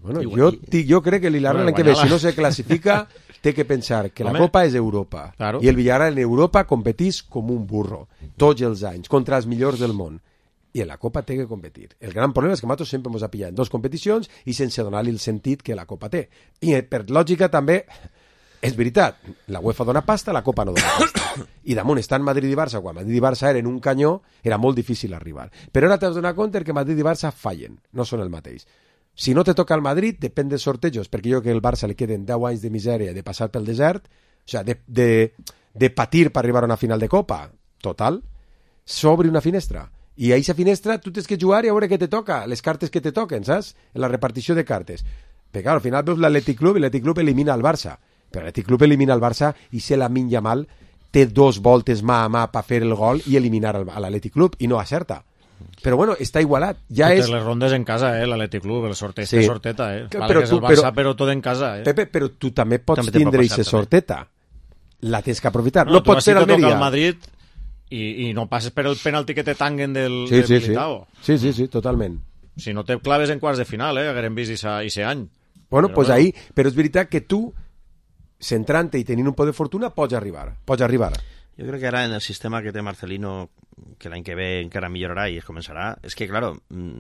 Bueno, jo crec que l'Ilarra l'any que ve, si no se classifica, té que pensar que la Copa és Europa. Claro. I el Villarreal en Europa competís com un burro, tots els anys, contra els millors del món. I en la Copa té que competir. El gran problema és que nosaltres sempre ens ha pillat en 2 competicions i sense donar-li el sentit que la Copa té. I per lògica també, és veritat, la UEFA dona pasta, la Copa no dona pasta. I damunt estan Madrid i Barça, quan Madrid i Barça eren un canyó, era molt difícil arribar. Però ara t'has donat compte que Madrid i Barça fallen, no són el mateix. Si no te toca el Madrid, depèn dels sortejos, perquè jo que al Barça li queden 10 anys de misèria de passar pel desert, o sigui, de patir per arribar a una final de Copa, total, s'obre una finestra. I a aquesta finestra tu tens que jugar i a veure què te toca, les cartes que te toquen, saps? En la repartició de cartes. Perquè al final veus l'Atlètic Club i l'Atlètic Club elimina el Barça. Però l'Atlètic Club elimina el Barça i se la minja mal, té 2 voltes mà a mà per fer el gol i eliminar a l'Atlètic Club i no acerta. Però bueno, està igualat. Ja totes és... les rondes en casa, l'Atlètic Club, el sortet, sí. Sorteta, Vale, però que és el Barça, però tot en casa, Pepe, però tu també pots tindre aquesta sorteta. La tens que aprofitar. No pot ser el Almeria. El Madrid i no passes per el penalti que te tanguen del Militao. Sí, totalment. Si no te claves en quarts de final, haguem vist ese any. Bueno, pues ahí, però és veritat que tu, centrant-te i tenint un poc de fortuna, pots arribar. Jo crec que ara en el sistema que té Marcelino, que l'any que ve encara millorarà i es començarà, és que, claro,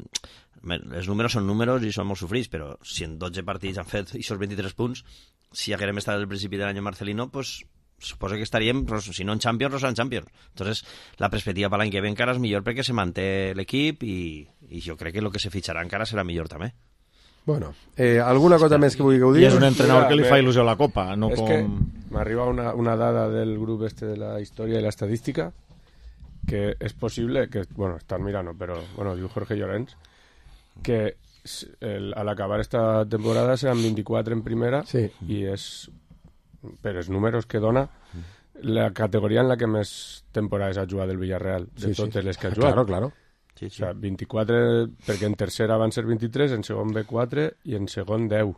els números són números i són molt sofrits, però si en 12 partits han fet aquests 23 punts, si haguérem estat al principi de l'any Marcelino, pues suposo que estaríem, si no en Champions, no serà en Champions. Entonces, la perspectiva per l'any que ve encara és millor perquè se manté l'equip i jo crec que el que se fitxarà encara serà millor també. Bueno, alguna cosa més que vulgueu dir? I és un entrenador que li fa il·lusió a la Copa, no és com... que m'arriba una dada del grup de la història i la estadística que és possible, que, bueno, estan mirant, però, bueno, diu Jorge Llorens, que al acabar esta temporada seran 24 en primera i és, per els números que dona, la categoria en la que més temporades ha jugat el Villarreal, de totes les que ha jugat. Claro. Sí. O sea, 24, perquè en tercera van ser 23, en segon B4 i en segon 10.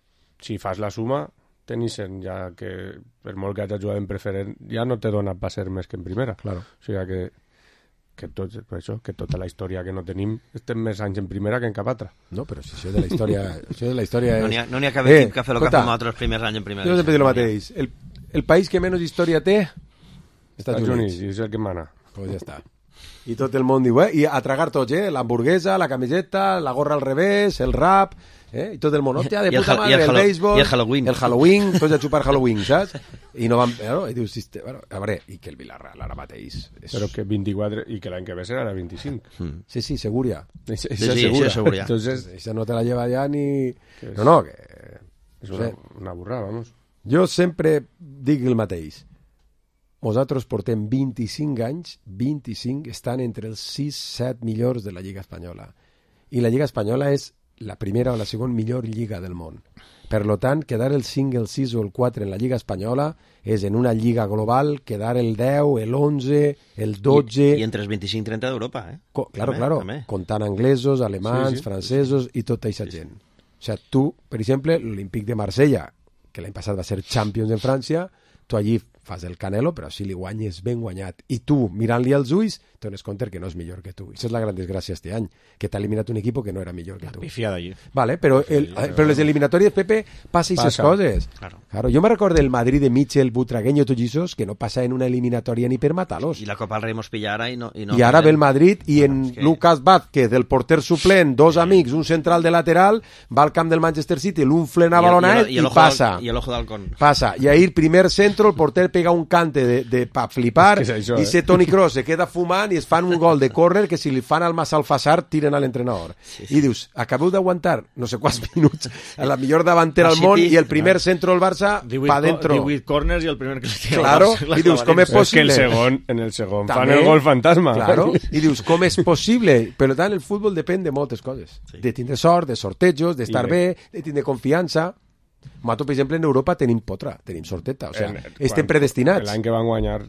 Si fas la suma, tenisen ja que, per molt que hagi jugat en preferent, ja no te dona per ser més que en primera. Claro. O sigui que tota la història que no tenim estem més anys en primera que en cap altra. No, però si això de la història és... No n'hi ha cap equip que ha fet el que fem nosaltres els primers anys en primera. Jo sempre dic el mateix. El país que menys història té, Estats Units. I és el que mana. Pues ja està. I tot el món diu, i a tragar tots, l'hamburguesa, la camiseta, la gorra al revés, el rap, i tot el món, hòstia, de puta madre, el béisbol, i el Halloween. El Halloween, tots a xupar Halloween, saps? I no van... I dius, bueno, a veure, i que el Villarreal ara mateix... Però que 24, i que l'any que ve serà 25. Sí, segur ja. Sí, segur ja. Entonces, esa no te la lleva ja ni... No, que... És una burrada, vamos. Jo sempre dic el mateix. Nosaltres portem 25 anys, 25, estan entre els 6-7 millors de la Lliga Espanyola. I la Lliga Espanyola és la primera o la segona millor lliga del món. Per lo tant, quedar el 5, el 6 o el 4 en la Lliga Espanyola és en una lliga global quedar el 10, el 11, el 12... I entre els 25 i 30 d'Europa, Claro, comptant anglesos, alemans, francesos i tota aquesta gent. O sigui, tu, per exemple, l'Olímpic de Marsella, que l'any passat va ser Champions en França, tu allí fas el Canelo, però si li guanyes ben guanyat. I tu, mirant-li als ulls, t'adones compte que no és millor que tu. Això és la gran desgràcia este any, que t'ha eliminat un equip que no era millor que tu. Pifia d'allí. Vale, però les eliminatòries, Pepe, passa aquestes coses. Claro, jo me recordo el Madrid de Michel, Butragueño, tots aquests, que no passa en una eliminatòria ni per matar-los. I la Copa del Rei mos pilla ara i no... I ara ve el Madrid i en Lucas Vázquez, el porter suplent, 2 amics, un central de lateral, va al camp del Manchester City, l'un flena balonet i passa. I el ojo d'halcón. Passa. I ahir, primer centro, el porter pega un cante pa flipar, i se Toni Kroos se queda fumant i es fan un gol de córner que si li fan al Massalfassar tiren a l'entrenador. I dius, acabeu d'aguantar no sé quants minuts a la millor davantera al món i el primer centro del Barça pa dentro. 18 corners i el primer que li tira. Claro, i dius, com és possible? És que en el segon fan el gol fantasma. Claro, i dius, com és possible? Per tant, el futbol depèn de moltes coses. De tindre sort, de sortejos, d'estar bé, de tindre confiança. Nosaltres, per exemple, en Europa tenim potra, tenim sorteta, o sigui, estem predestinats. L'any que van guanyar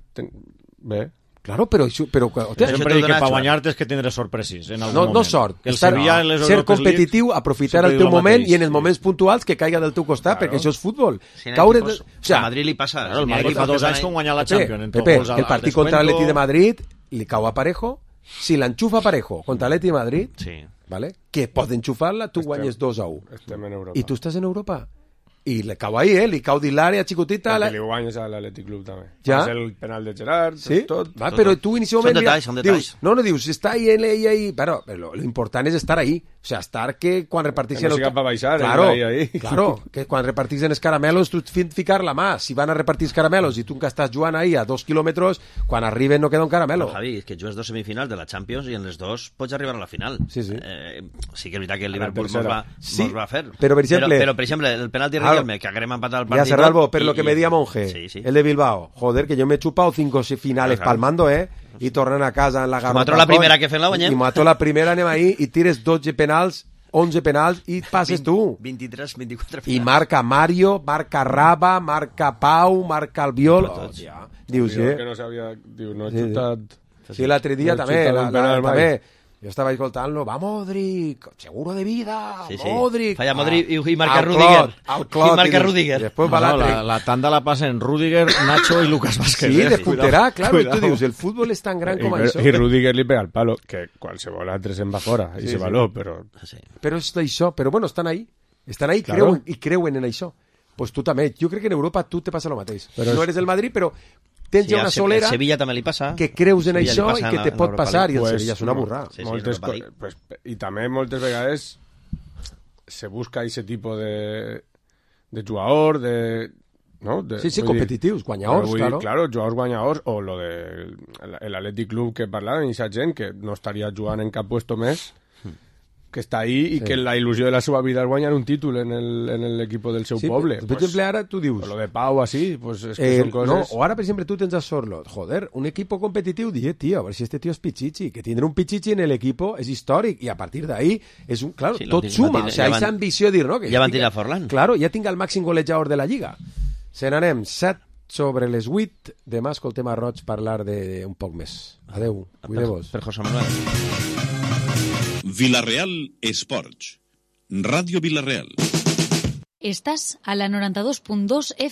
bé. Claro, però sempre dic que per guanyar tens que tindre sort precís en algun moment. No sort, ser competitiu, aprofitar el teu moment i en els moments puntuals que caiga del teu costat, perquè això és futbol. A Madrid li passa. El Madrid fa 2 anys com guanyar la Champions. Pepe, el partit contra l'Atleti de Madrid li cau a Parejo si l'enxufa Parejo contra l'Atleti de Madrid, sí. ¿vale? Que pot enxufar-la, tu guanyes 2-1. Estem en Europa. I tu estàs en Europa. I le cau ahí, li cau de l'àrea xicotita. Perquè li guanyes a l'Atlètic Club també. Ja? És el penal de Gerard, Sí? tot. Va, però tu inicialment... Són detalls. Dius, està ahí, però lo important és estar ahí. O sea, estar que quan repartixen... Que no siga para baixar, claro, ahí. Claro, que quan repartixen els caramelos, tu ficar la mà. Si van a repartir els caramelos i tu que estàs jugant ahí a 2 quilòmetres, quan arriben no queda un caramelo. No, Javi, és que jugues 2 semifinals de la Champions i en les 2 pots arribar a la final. Sí, sí. Sí que és veritat que el Liverpool mos va fer. Però, per exemple... Però, per exemple, el penalti de Riquelme, que haguem empatat el Ya, partido... Serralvo, pero lo que me decía Monge, el de Bilbao. Joder, que yo me he chupado 5 finales palmando, y tornen a casa en la garrota. Mató la primera que fem la guanyem. I mató la primera, anem ahí, i tires 12 penals, 11 penals, i passes tu. 23, 24 finals. I marca Mario, marca Raba, marca Pau, marca Albiol. Dius, Que no sabia... Diu, no he xutat... Sí, l'altre dia no he també, xutat un penal mai. també. Jo estava escoltant-lo, va Modric, seguro de vida, Sí. Modric. Falla Modric i marca Al Rudiger. Clot, I marca Rudiger. Després va l'altre. La tanda la passen Rudiger, Nacho i Lucas Vázquez. Sí, de punterà, claro, Cuidado. i tu dius, el futbol és tan gran com això. I Rudiger li pega el palo, que qualsevol altre se'n va fora, i Sí, se sí. való, però... Però és això, però bueno, estan ahí, Claro. creuen en això. Pues tu també, jo crec que en Europa tu te passa el mateix. Però no eres el Madrid, però tens ja una solera A Sevilla també li passa. que creus en Sevilla li això passa i que en te pot l'Europa passar, i el Pues, Sevilla és una burrada. Sí, moltes Europa League. pues, i també moltes vegades se busca ese tipo de jugador, ¿no? Sí, vull dir, competitius, guanyadors, vull dir, claro. Claro, jugadors guanyadors, o lo de l'Atlètic Club que parlaven, i aquesta gent que no estaria jugant en cap puesto més, que està ahí i que la il·lusió de la seva vida és guanyar un títol en l'equip del seu Sí, poble. per exemple, ara tu dius... O lo de Pau, así, pues es que son coses... No, o ara, per exemple, tu tens a Sorlot. Joder, un equipo competitiu, dije, tío, a ver si este tío es pichichi. Que tindre un pichichi en el equipo es històric. I a partir d'ahí, és un... Claro, Sí, tot suma. O sea, esa ambició de dir, no? Que ja van tinga- tirar Forlán. Claro, ja tinc el màxim golejador de la Lliga. Se n'anem 7 sobre les 8. Demà escoltem a Roig parlar de un poc més. Adeu, cuideu-vos. Per José Manuel. Villarreal Sports. Radio Villarreal. Estás a la 92.2 FM.